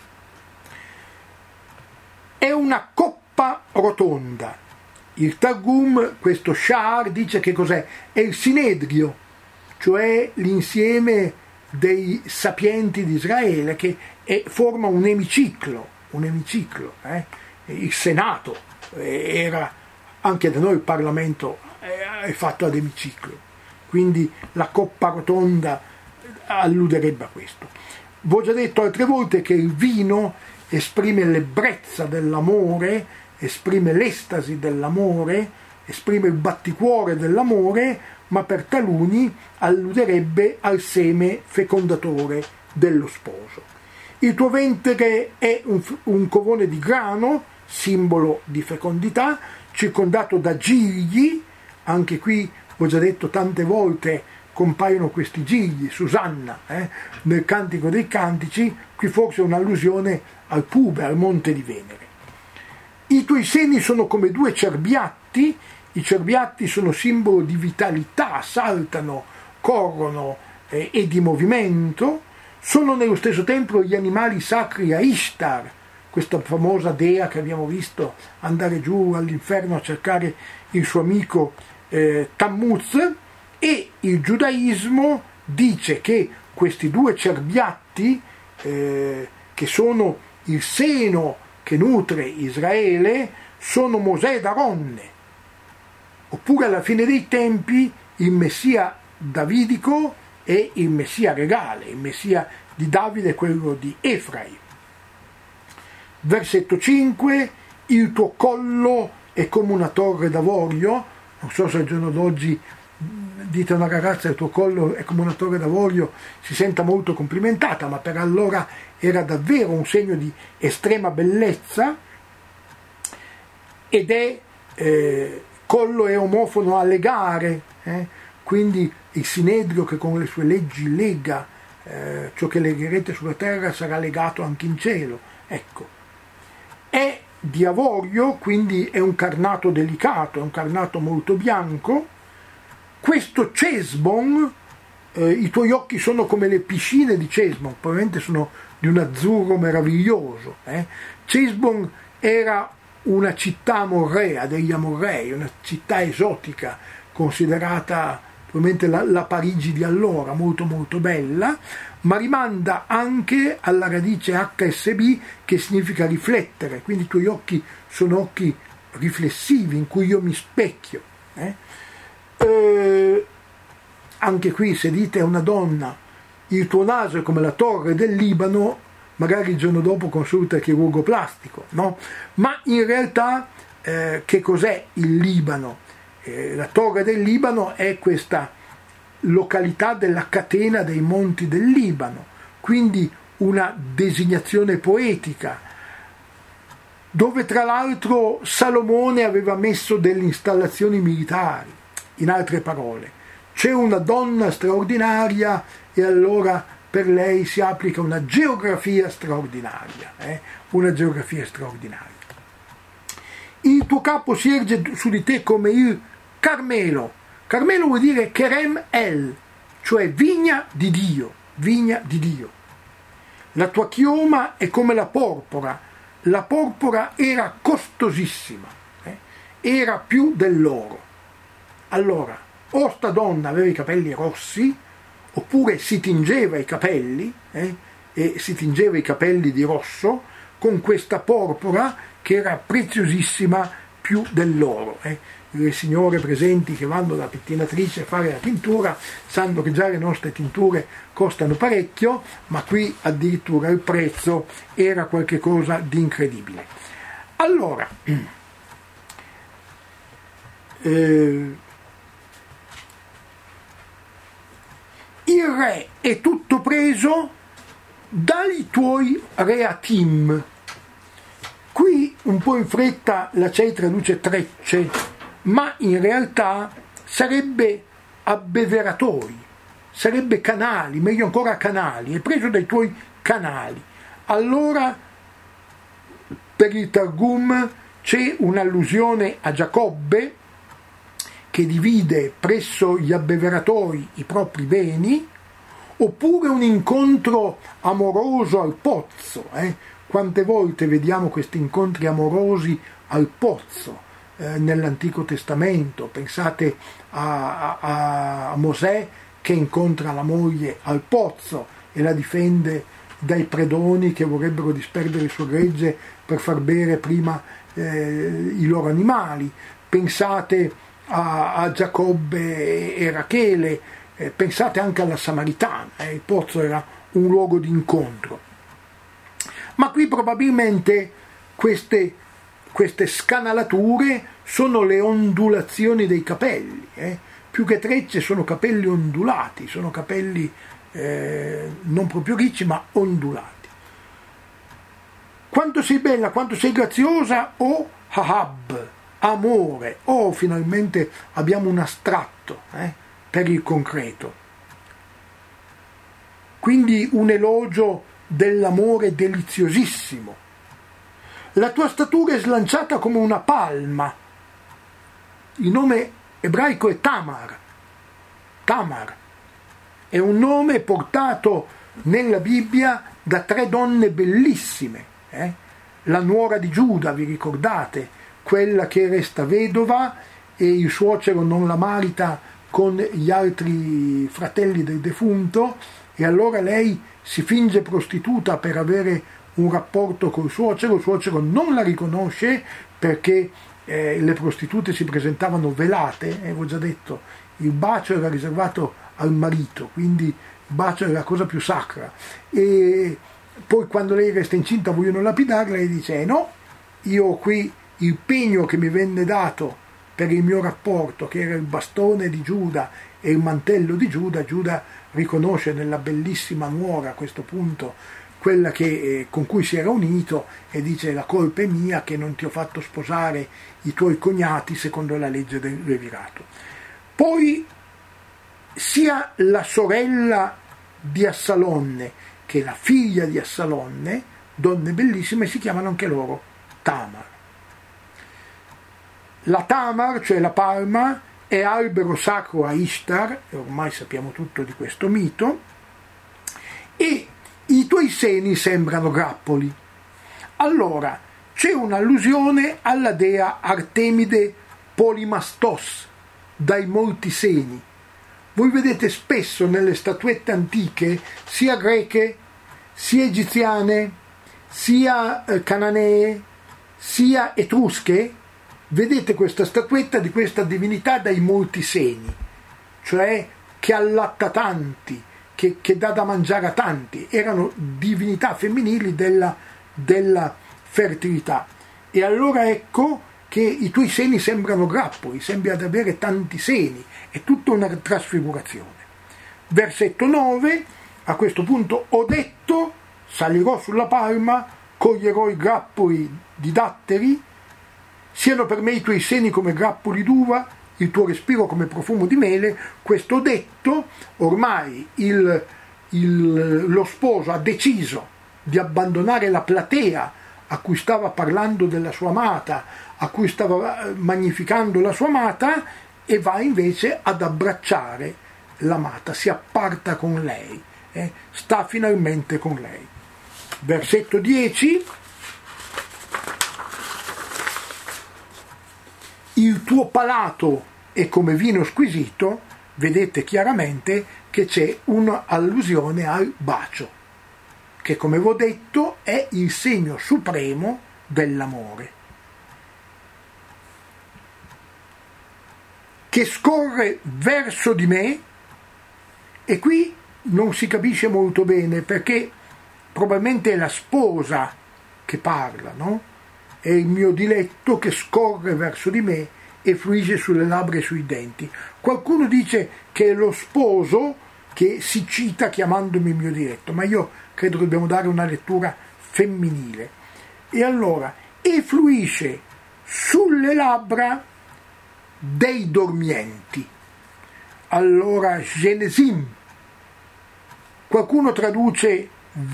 È una coppa rotonda. Il Targum, questo Sha'ar, dice che cos'è? È il Sinedrio, cioè l'insieme dei sapienti di Israele, che è, forma un emiciclo, un emiciclo eh? Il Senato, era anche da noi il Parlamento è fatto ad emiciclo, quindi la coppa rotonda alluderebbe a questo. Vi ho già detto altre volte che il vino esprime l'ebbrezza dell'amore, esprime l'estasi dell'amore, esprime il batticuore dell'amore, ma per taluni alluderebbe al seme fecondatore dello sposo. Il tuo ventre è un, un covone di grano, simbolo di fecondità, circondato da gigli. Anche qui, ho già detto tante volte, compaiono questi gigli, Susanna, eh, nel Cantico dei Cantici, qui forse un'allusione al Pube, al monte di Venere. I tuoi seni sono come due cerbiatti, i cerbiatti sono simbolo di vitalità, saltano, corrono eh, e di movimento, sono nello stesso tempo gli animali sacri a Ishtar, questa famosa dea che abbiamo visto andare giù all'inferno a cercare il suo amico eh, Tammuz, e il giudaismo dice che questi due cerbiatti eh, che sono il seno che nutre Israele sono Mosè ed Aronne, oppure alla fine dei tempi il Messia davidico e il Messia regale, il Messia di Davide è quello di Efraim. Versetto cinque, il tuo collo è come una torre d'avorio, non so se al giorno d'oggi dite a una ragazza il tuo collo è come una torre d'avorio, si senta molto complimentata, ma per allora era davvero un segno di estrema bellezza, ed è eh, collo è omofono a legare, eh? Quindi il Sinedrio che con le sue leggi lega, eh, ciò che legherete sulla terra sarà legato anche in cielo, ecco. È di avorio, quindi è un carnato delicato, è un carnato molto bianco. Questo Cesbon, eh, i tuoi occhi sono come le piscine di Cesbon, probabilmente sono di un azzurro meraviglioso. Eh. Cesbon era una città amorrea degli Amorrei, una città esotica considerata probabilmente la, la Parigi di allora, molto molto bella, ma rimanda anche alla radice H S B che significa riflettere, quindi i tuoi occhi sono occhi riflessivi in cui io mi specchio. Eh? Eh, anche qui se dite a una donna il tuo naso è come la torre del Libano, magari il giorno dopo consulta il chirurgo plastico, no? Ma in realtà eh, che cos'è il Libano? Eh, la torre del Libano è questa località della catena dei monti del Libano, quindi una designazione poetica, dove tra l'altro Salomone aveva messo delle installazioni militari. In altre parole, c'è una donna straordinaria e allora per lei si applica una geografia straordinaria, eh? una geografia straordinaria. Il tuo capo si erge su di te come il Carmelo. Carmelo vuol dire Kerem El, cioè vigna di Dio, vigna di Dio. La tua chioma è come la porpora. La porpora era costosissima, eh? era più dell'oro. Allora, o sta donna aveva i capelli rossi, oppure si tingeva i capelli, eh? e si tingeva i capelli di rosso, con questa porpora che era preziosissima più dell'oro. Eh? Le signore presenti che vanno dalla pettinatrice a fare la tintura sanno che già le nostre tinture costano parecchio, ma qui addirittura il prezzo era qualcosa di incredibile. Allora, eh, il re è tutto preso dai tuoi reatim. Qui un po' in fretta la C E I traduce trecce, ma in realtà sarebbe abbeveratori, sarebbe canali, meglio ancora canali, è preso dai tuoi canali. Allora per il Targum c'è un'allusione a Giacobbe che divide presso gli abbeveratori i propri beni, oppure un incontro amoroso al pozzo. Eh? Quante volte vediamo questi incontri amorosi al pozzo eh, nell'Antico Testamento? Pensate a, a, a Mosè che incontra la moglie al pozzo e la difende dai predoni che vorrebbero disperdere il suo gregge per far bere prima eh, i loro animali. Pensate a, a Giacobbe e Rachele, eh, pensate anche alla Samaritana, eh, il pozzo era un luogo di incontro. Ma qui probabilmente queste, queste scanalature sono le ondulazioni dei capelli, eh? più che trecce sono capelli ondulati, sono capelli eh, non proprio ricci ma ondulati. Quanto sei bella, quanto sei graziosa, o Ahab, amore, o finalmente abbiamo un astratto eh, per il concreto. Quindi un elogio dell'amore deliziosissimo. La tua statura è slanciata come una palma. Il nome ebraico è Tamar. Tamar è un nome portato nella Bibbia da tre donne bellissime. Eh? La nuora di Giuda, vi ricordate? Quella che resta vedova e il suocero non la marita con gli altri fratelli del defunto, e allora lei si finge prostituta per avere un rapporto col suocero. Il suocero non la riconosce perché eh, le prostitute si presentavano velate, eh, avevo già detto, il bacio era riservato al marito, quindi il bacio è la cosa più sacra. E poi quando lei resta incinta vogliono lapidarla, lei dice eh no, io ho qui il pegno che mi venne dato per il mio rapporto, che era il bastone di Giuda e il mantello di Giuda. Giuda riconosce nella bellissima nuora a questo punto quella che, eh, con cui si era unito, e dice la colpa è mia che non ti ho fatto sposare i tuoi cognati secondo la legge del levirato. Poi sia la sorella di Assalonne che la figlia di Assalonne, donne bellissime, si chiamano anche loro Tamar. La Tamar, cioè la palma, è albero sacro a Ishtar, e ormai sappiamo tutto di questo mito, e i tuoi seni sembrano grappoli. Allora, c'è un'allusione alla dea Artemide Polimastos, dai molti seni. Voi vedete spesso nelle statuette antiche, sia greche, sia egiziane, sia eh, cananee, sia etrusche, vedete questa statuetta di questa divinità dai molti seni, cioè che allatta tanti, che, che dà da mangiare a tanti. Erano divinità femminili della, della fertilità. E allora ecco che i tuoi seni sembrano grappoli, sembra di avere tanti seni, è tutta una trasfigurazione. Versetto nove, a questo punto: ho detto, salirò sulla palma, coglierò i grappoli di datteri, siano per me i tuoi seni come grappoli d'uva, il tuo respiro come profumo di mele. Questo detto, ormai il, il, lo sposo ha deciso di abbandonare la platea a cui stava parlando della sua amata, a cui stava magnificando la sua amata, e va invece ad abbracciare l'amata, si apparta con lei, eh, sta finalmente con lei. Versetto dieci: il tuo palato è come vino squisito. Vedete chiaramente che c'è un'allusione al bacio, che, come vi ho detto, è il segno supremo dell'amore, che scorre verso di me. E qui non si capisce molto bene, perché probabilmente è la sposa che parla, no? È il mio diletto che scorre verso di me e fluisce sulle labbra e sui denti. Qualcuno dice che è lo sposo che si cita chiamandomi mio diletto, ma io credo che dobbiamo dare una lettura femminile. E allora, e fluisce sulle labbra dei dormienti. Allora, Genesim, qualcuno traduce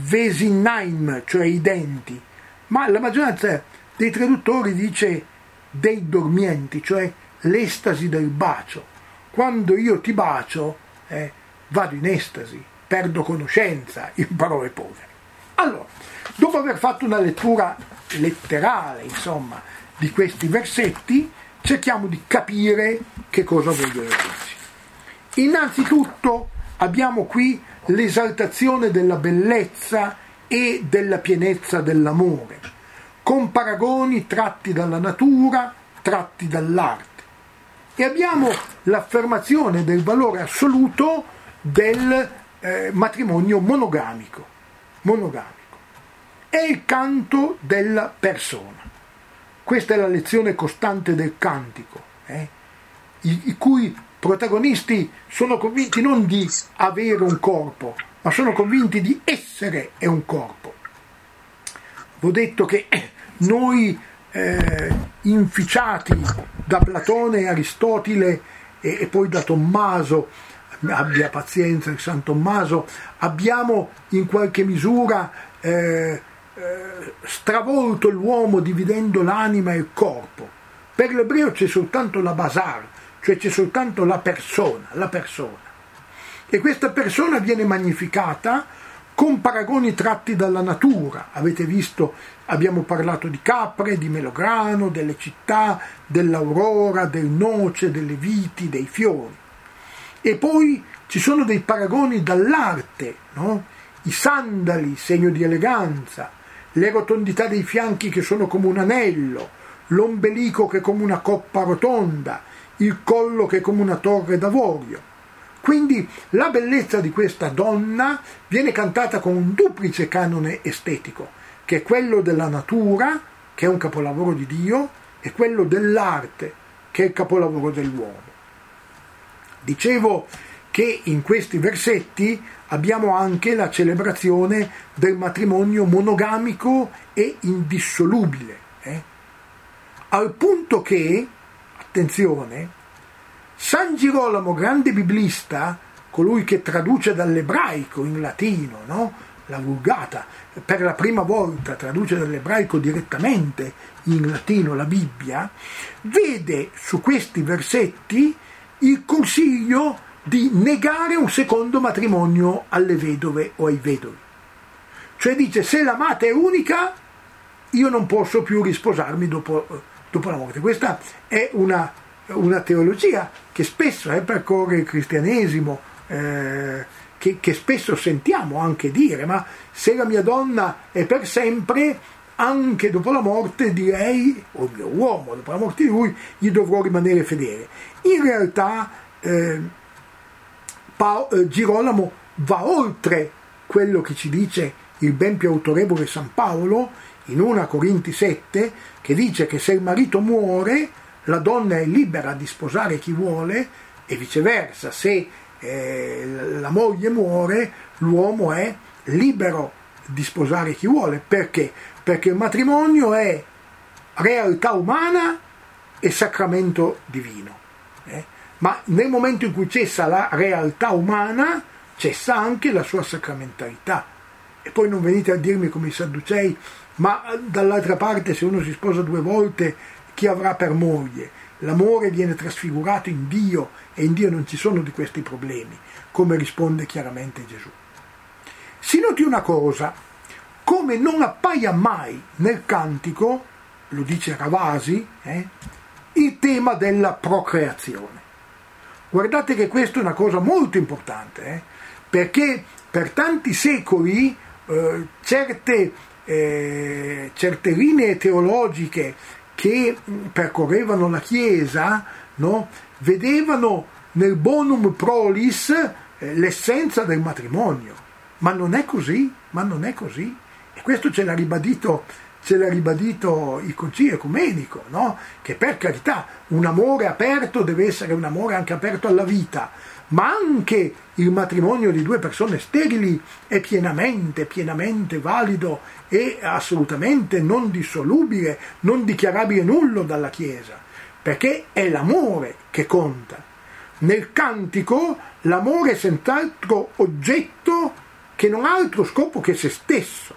Vesinaim, cioè i denti, ma la maggioranza dei traduttori dice dei dormienti, cioè l'estasi del bacio. Quando io ti bacio, eh, vado in estasi, perdo conoscenza, in parole povere. Allora, dopo aver fatto una lettura letterale, insomma, di questi versetti, cerchiamo di capire che cosa vogliono dirci. Innanzitutto abbiamo qui l'esaltazione della bellezza e della pienezza dell'amore, con paragoni tratti dalla natura, tratti dall'arte. E abbiamo l'affermazione del valore assoluto del eh, matrimonio monogamico. monogamico. È il canto della persona. Questa è la lezione costante del cantico, eh? I, i cui protagonisti sono convinti non di avere un corpo, ma sono convinti di essere è un corpo. Vi ho detto che noi eh, inficiati da Platone e Aristotele e, e poi da Tommaso, abbia pazienza il San Tommaso, abbiamo in qualche misura eh, eh, stravolto l'uomo dividendo l'anima e il corpo. Per l'ebreo c'è soltanto la basar, cioè c'è soltanto la persona, la persona. E questa persona viene magnificata con paragoni tratti dalla natura. Avete visto, abbiamo parlato di capre, di melograno, delle città, dell'aurora, del noce, delle viti, dei fiori. E poi ci sono dei paragoni dall'arte, no? I sandali, segno di eleganza, le rotondità dei fianchi che sono come un anello, l'ombelico che è come una coppa rotonda, il collo che è come una torre d'avorio. Quindi la bellezza di questa donna viene cantata con un duplice canone estetico, che è quello della natura, che è un capolavoro di Dio, e quello dell'arte, che è il capolavoro dell'uomo. Dicevo che in questi versetti abbiamo anche la celebrazione del matrimonio monogamico e indissolubile, eh? Al punto che, attenzione, San Girolamo, grande biblista, colui che traduce dall'ebraico in latino, no? La Vulgata, per la prima volta traduce dall'ebraico direttamente in latino la Bibbia, vede su questi versetti il consiglio di negare un secondo matrimonio alle vedove o ai vedovi. Cioè dice, se l'amata è unica, io non posso più risposarmi dopo, dopo la morte. Questa è una, una teologia che spesso eh, percorre il cristianesimo, eh, che, che spesso sentiamo anche dire: ma se la mia donna è per sempre, anche dopo la morte di lei, o il mio uomo, dopo la morte di lui, gli dovrò rimanere fedele. In realtà eh, pa- eh, Girolamo va oltre quello che ci dice il ben più autorevole San Paolo in prima Corinzi sette, che dice che se il marito muore la donna è libera di sposare chi vuole, e viceversa, se eh, la moglie muore l'uomo è libero di sposare chi vuole. Perché? Perché il matrimonio è realtà umana e sacramento divino, eh? Ma nel momento in cui cessa la realtà umana cessa anche la sua sacramentalità. E poi non venite a dirmi come i Sadducei: ma dall'altra parte, se uno si sposa due volte, chi avrà per moglie? L'amore viene trasfigurato in Dio, e in Dio non ci sono di questi problemi, come risponde chiaramente Gesù. Si noti una cosa: come non appaia mai nel cantico, lo dice Ravasi, eh, il tema della procreazione. Guardate che questa è una cosa molto importante, eh, perché per tanti secoli eh, certe Eh, certe linee teologiche che percorrevano la Chiesa, no, vedevano nel bonum prolis eh, l'essenza del matrimonio, ma non è così, ma non è così, e questo ce l'ha ribadito, ce l'ha ribadito il Concilio Ecumenico, no? Che per carità un amore aperto deve essere un amore anche aperto alla vita, ma anche il matrimonio di due persone sterili è pienamente, pienamente valido e assolutamente non dissolubile, non dichiarabile nullo dalla Chiesa, perché è l'amore che conta. Nel cantico l'amore è senz'altro oggetto che non ha altro scopo che se stesso.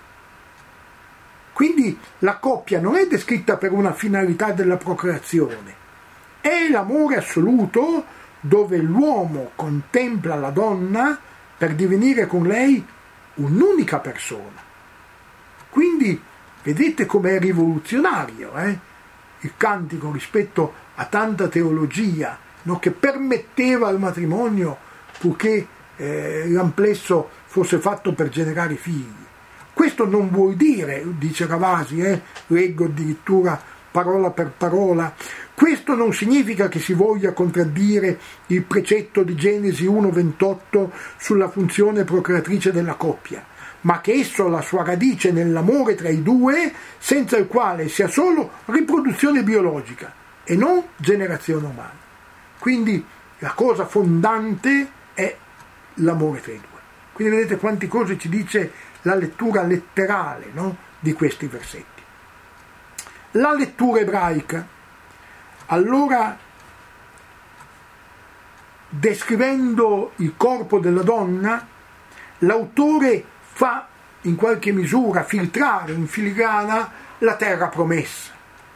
Quindi la coppia non è descritta per una finalità della procreazione, è l'amore assoluto, dove l'uomo contempla la donna per divenire con lei un'unica persona. Quindi vedete com'è rivoluzionario eh? il cantico rispetto a tanta teologia, no? Che permetteva il matrimonio purché eh, l'amplesso fosse fatto per generare figli. Questo non vuol dire, dice Ravasi, eh? leggo addirittura parola per parola, questo non significa che si voglia contraddire il precetto di Genesi uno ventotto sulla funzione procreatrice della coppia, ma che esso ha la sua radice nell'amore tra i due, senza il quale sia solo riproduzione biologica e non generazione umana. Quindi la cosa fondante è l'amore tra i due. Quindi vedete quante cose ci dice la lettura letterale, no? di questi versetti. La lettura ebraica. Allora, descrivendo il corpo della donna, l'autore fa in qualche misura filtrare in filigrana la terra promessa,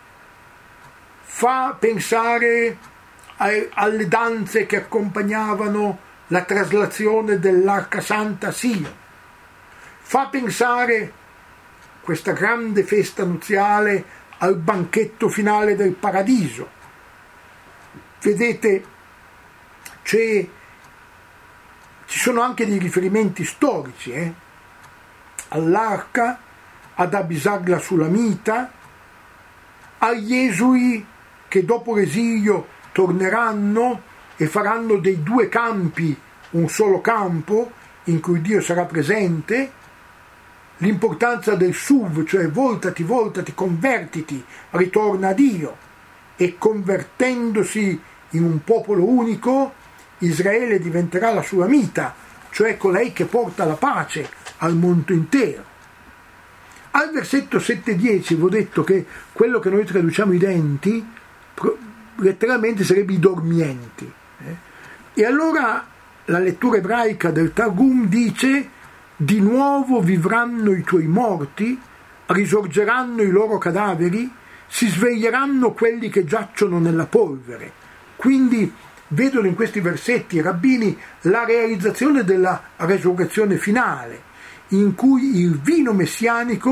fa pensare alle danze che accompagnavano la traslazione dell'Arca Santa a Sion, fa pensare questa grande festa nuziale al banchetto finale del paradiso. Vedete, c'è, ci sono anche dei riferimenti storici eh? all'arca, ad Abisag la Sulamita, agli esuli che dopo l'esilio torneranno e faranno dei due campi un solo campo in cui Dio sarà presente, l'importanza del suv, cioè voltati, voltati, convertiti, ritorna a Dio, e convertendosi in un popolo unico, Israele diventerà la Sulamita, cioè colei che porta la pace al mondo intero. Al versetto sette dieci vi ho detto che quello che noi traduciamo i denti letteralmente sarebbe i dormienti. Eh? E allora la lettura ebraica del Targum dice: di nuovo vivranno i tuoi morti, risorgeranno i loro cadaveri, si sveglieranno quelli che giacciono nella polvere. Quindi vedono in questi versetti i rabbini la realizzazione della resurrezione finale, in cui il vino messianico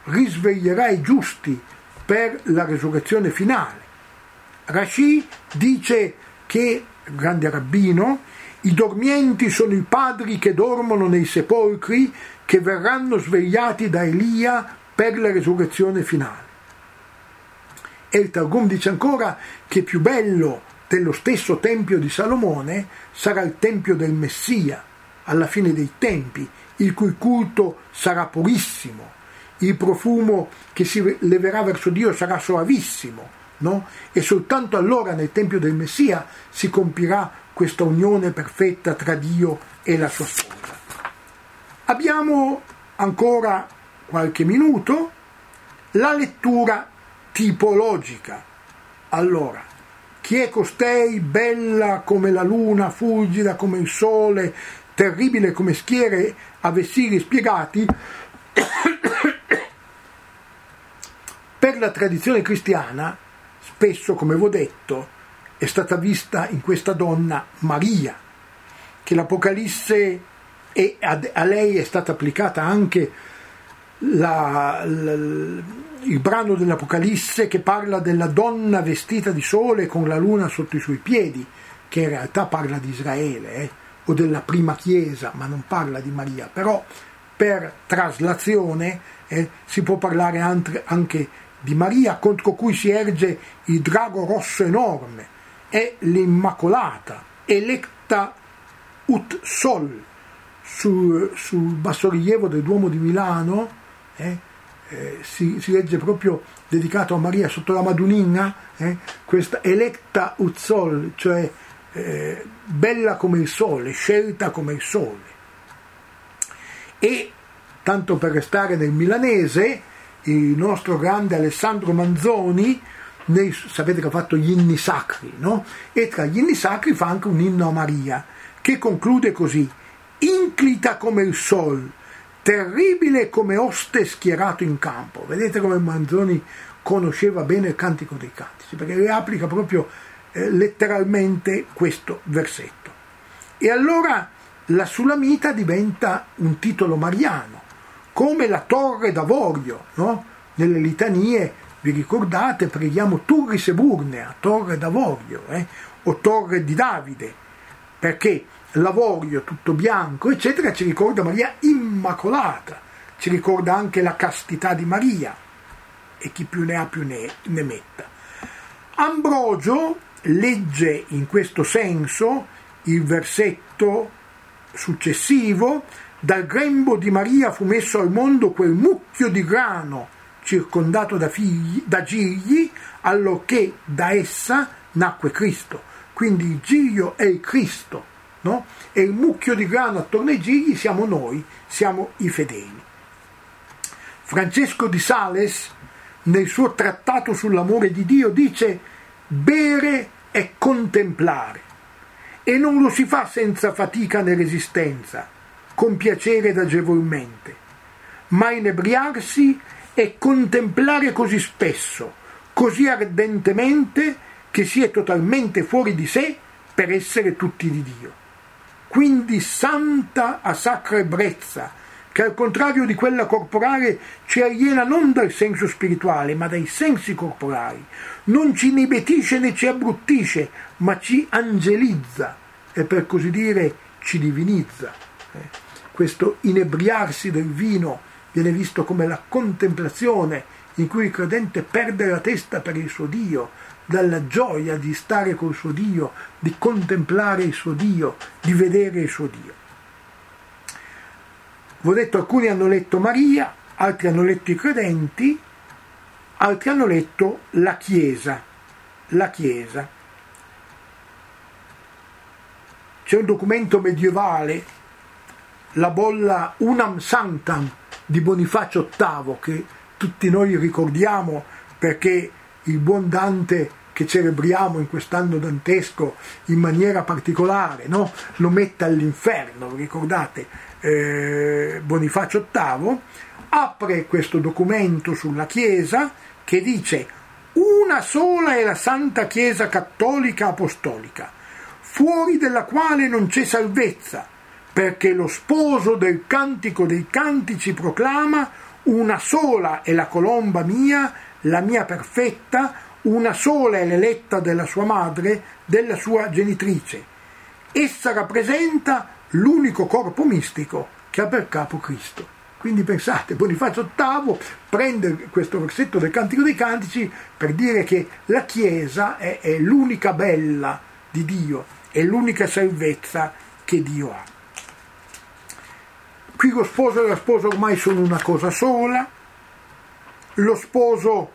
risveglierà i giusti per la resurrezione finale. Rashi dice che, grande rabbino, i dormienti sono i padri che dormono nei sepolcri, che verranno svegliati da Elia per la resurrezione finale. E il Targum dice ancora che più bello dello stesso Tempio di Salomone sarà il Tempio del Messia alla fine dei tempi, il cui culto sarà purissimo, il profumo che si leverà verso Dio sarà soavissimo, no? E soltanto allora nel Tempio del Messia si compirà questa unione perfetta tra Dio e la sua sposa. Abbiamo ancora qualche minuto, la lettura tipologica. Allora, chi è costei, bella come la luna, fulgida come il sole, terribile come schiere a vestiti spiegati? Per la tradizione cristiana, spesso, come vi ho detto, è stata vista in questa donna Maria, che l'Apocalisse, e a lei è stata applicata anche la, la, il brano dell'Apocalisse che parla della donna vestita di sole con la luna sotto i suoi piedi, che in realtà parla di Israele, eh, o della prima chiesa, ma non parla di Maria. Però per traslazione eh, si può parlare anche di Maria, contro cui si erge il drago rosso enorme, è l'Immacolata, electa ut sol. Sul, sul bassorilievo del Duomo di Milano eh, eh, si, si legge proprio dedicato a Maria sotto la Madunina, eh, questa electa ut sol, cioè eh, bella come il sole, scelta come il sole. E tanto per restare nel milanese, il nostro grande Alessandro Manzoni, nei, sapete che ha fatto gli inni sacri, no? E tra gli inni sacri fa anche un inno a Maria che conclude così: inclita come il sol, terribile come oste schierato in campo. Vedete come Manzoni conosceva bene il Cantico dei Cantici, perché le applica proprio eh, letteralmente questo versetto. E allora la Sulamita diventa un titolo mariano, come la torre d'avorio, no? Nelle litanie, vi ricordate, preghiamo Turris Eburnea, torre d'avorio, eh? o torre di Davide, perché l'avorio tutto bianco eccetera ci ricorda Maria Immacolata, ci ricorda anche la castità di Maria, e chi più ne ha più ne, ne metta. Ambrogio legge in questo senso il versetto successivo: dal grembo di Maria fu messo al mondo quel mucchio di grano circondato da figli, da gigli, allorché da essa nacque Cristo. Quindi il giglio è il Cristo, no? E il mucchio di grano attorno ai gigli siamo noi, siamo i fedeli. Francesco di Sales, nel suo trattato sull'amore di Dio, dice: bere è contemplare, e non lo si fa senza fatica né resistenza, con piacere ed agevolmente, ma inebriarsi è contemplare così spesso, così ardentemente, che si è totalmente fuori di sé per essere tutti di Dio. Quindi santa a sacra ebbrezza, che al contrario di quella corporale ci aliena non dal senso spirituale, ma dai sensi corporali, non ci inibetisce né ci abbruttisce, ma ci angelizza e, per così dire, ci divinizza. Eh, questo inebriarsi del vino viene visto come la contemplazione in cui il credente perde la testa per il suo Dio, dalla gioia di stare col suo Dio, di contemplare il suo Dio, di vedere il suo Dio. Vi ho detto, alcuni hanno letto Maria, altri hanno letto i credenti, altri hanno letto la Chiesa. La Chiesa. C'è un documento medievale, la bolla Unam Sanctam di Bonifacio ottavo, che tutti noi ricordiamo perché il buon Dante, che celebriamo in quest'anno dantesco in maniera particolare, no? Lo mette all'inferno, ricordate? Eh, Bonifacio ottavo apre questo documento sulla Chiesa che dice: una sola è la Santa Chiesa Cattolica Apostolica, fuori della quale non c'è salvezza, perché lo sposo del Cantico dei Cantici proclama: una sola è la colomba mia, la mia perfetta, una sola è l'eletta della sua madre, della sua genitrice. Essa rappresenta l'unico corpo mistico che ha per capo Cristo. Quindi pensate, Bonifacio ottavo prende questo versetto del Cantico dei Cantici per dire che la Chiesa è, è l'unica bella di Dio, è l'unica salvezza che Dio ha. Qui lo sposo e la sposa ormai sono una cosa sola, lo sposo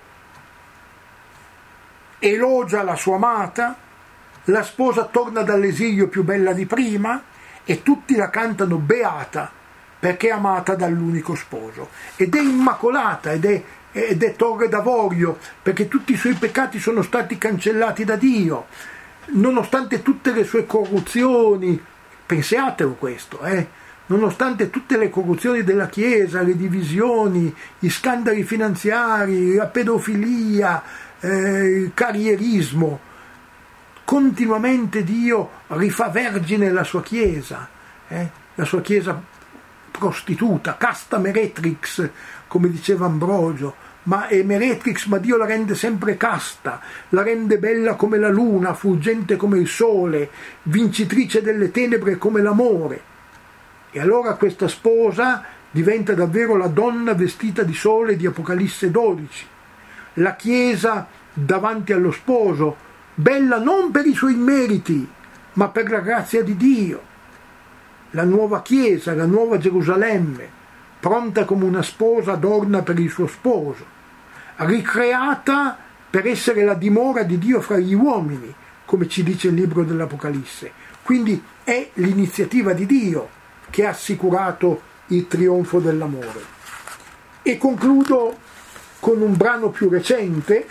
elogia la sua amata, la sposa torna dall'esilio più bella di prima e tutti la cantano beata perché è amata dall'unico sposo, ed è immacolata ed è, ed è torre d'avorio perché tutti i suoi peccati sono stati cancellati da Dio, nonostante tutte le sue corruzioni. Pensatelo questo, eh? Nonostante tutte le corruzioni della Chiesa, le divisioni, gli scandali finanziari, la pedofilia, eh, il carrierismo, continuamente Dio rifà vergine la sua Chiesa, eh? la sua Chiesa prostituta, casta meretrix, come diceva Ambrogio, ma è meretrix, ma Dio la rende sempre casta, la rende bella come la luna, fulgente come il sole, vincitrice delle tenebre come l'amore. E allora questa sposa diventa davvero la donna vestita di sole di Apocalisse dodici, la Chiesa davanti allo sposo, bella non per i suoi meriti, ma per la grazia di Dio. La nuova Chiesa, la nuova Gerusalemme, pronta come una sposa adorna per il suo sposo, ricreata per essere la dimora di Dio fra gli uomini, come ci dice il libro dell'Apocalisse. Quindi è l'iniziativa di Dio che ha assicurato il trionfo dell'amore. E concludo con un brano più recente,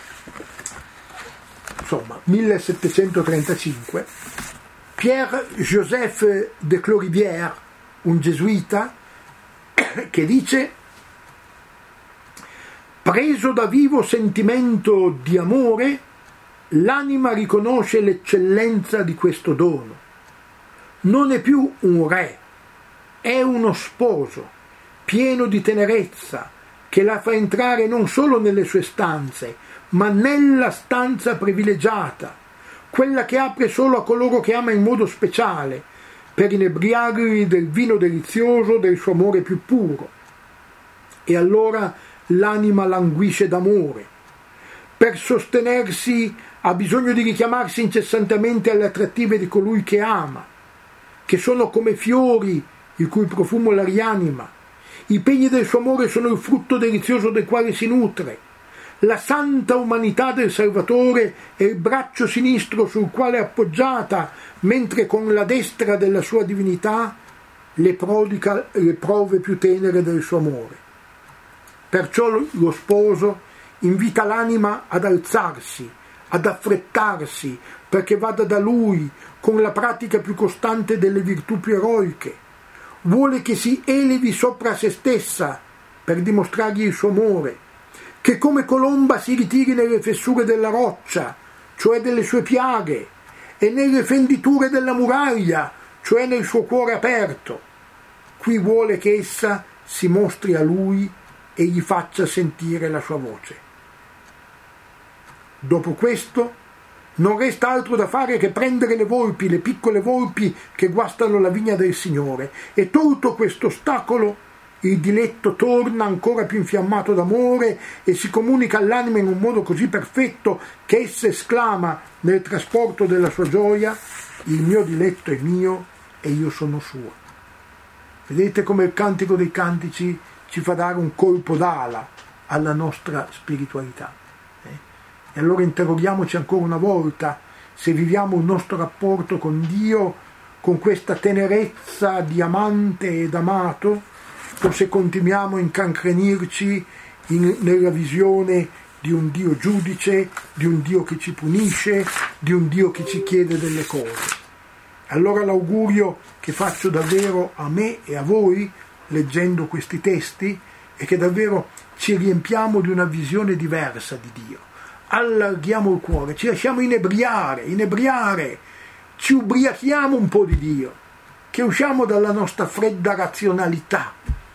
insomma, millesettecentotrentacinque, Pierre-Joseph de Clorivière, un gesuita, che dice: preso da vivo sentimento di amore, l'anima riconosce l'eccellenza di questo dono. Non è più un re, è uno sposo, pieno di tenerezza, che la fa entrare non solo nelle sue stanze, ma nella stanza privilegiata, quella che apre solo a coloro che ama in modo speciale, per inebriarli del vino delizioso del suo amore più puro. E allora l'anima languisce d'amore. Per sostenersi ha bisogno di richiamarsi incessantemente alle attrattive di colui che ama, che sono come fiori il cui profumo la rianima. I pegni del suo amore sono il frutto delizioso del quale si nutre. La santa umanità del Salvatore è il braccio sinistro sul quale è appoggiata, mentre con la destra della sua divinità le prodiga le prove più tenere del suo amore. Perciò lo sposo invita l'anima ad alzarsi, ad affrettarsi, perché vada da lui con la pratica più costante delle virtù più eroiche. Vuole che si elevi sopra se stessa per dimostrargli il suo amore, che come colomba si ritiri nelle fessure della roccia, cioè delle sue piaghe, e nelle fenditure della muraglia, cioè nel suo cuore aperto. Qui vuole che essa si mostri a lui e gli faccia sentire la sua voce. Dopo questo non resta altro da fare che prendere le volpi, le piccole volpi che guastano la vigna del Signore, e tolto questo ostacolo il diletto torna ancora più infiammato d'amore e si comunica all'anima in un modo così perfetto che essa esclama nel trasporto della sua gioia: il mio diletto è mio e io sono suo. Vedete come il Cantico dei Cantici ci fa dare un colpo d'ala alla nostra spiritualità. E allora interroghiamoci ancora una volta se viviamo il nostro rapporto con Dio con questa tenerezza di amante ed amato, o se continuiamo a incancrenirci in, nella visione di un Dio giudice, di un Dio che ci punisce, di un Dio che ci chiede delle cose. Allora l'augurio che faccio davvero a me e a voi, leggendo questi testi, è che davvero ci riempiamo di una visione diversa di Dio. Allarghiamo il cuore, ci lasciamo inebriare, inebriare, ci ubriachiamo un po' di Dio, che usciamo dalla nostra fredda razionalità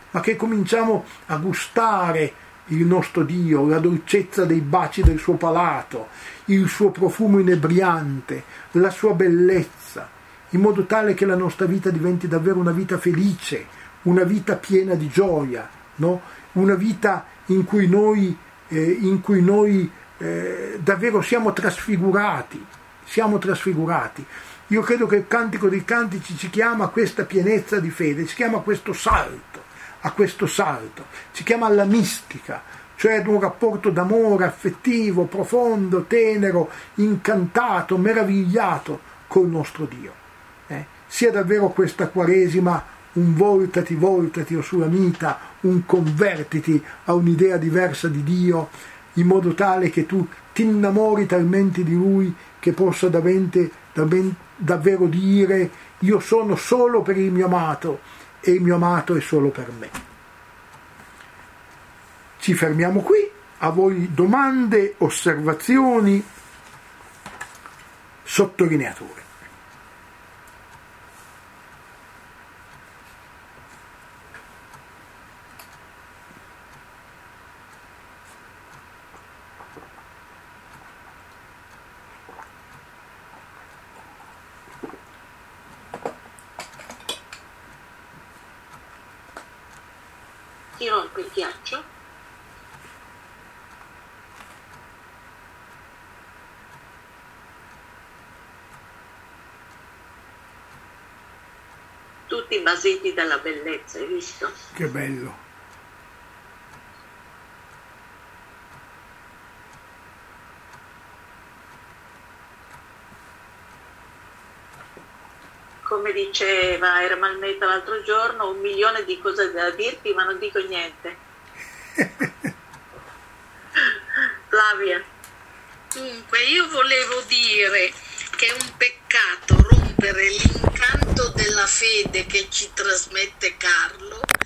ma che cominciamo a gustare il nostro Dio, la dolcezza dei baci del suo palato, il suo profumo inebriante, la sua bellezza, in modo tale che la nostra vita diventi davvero una vita felice, una vita piena di gioia, no? Una vita in cui noi, eh, in cui noi eh, davvero siamo trasfigurati, siamo trasfigurati. Io credo che il Cantico dei Cantici ci chiama a questa pienezza di fede, ci chiama a questo salto, a questo salto, ci chiama alla mistica, cioè ad un rapporto d'amore affettivo, profondo, tenero, incantato, meravigliato col nostro Dio. Eh? Sia davvero questa Quaresima un voltati, voltati, o Sulamita, un convertiti a un'idea diversa di Dio, in modo tale che tu ti innamori talmente di Lui che possa davvero, davvero dire: io sono solo per il mio amato e il mio amato è solo per me. Ci fermiamo qui. A voi domande, osservazioni, sottolineature. Ti rompe il ghiaccio? Tutti basiti dalla bellezza, hai visto? Che bello. Come diceva Ermal Meta l'altro giorno, un milione di cose da dirti, ma non dico niente. Flavia. Dunque, io volevo dire che è un peccato rompere l'incanto della fede che ci trasmette Carlo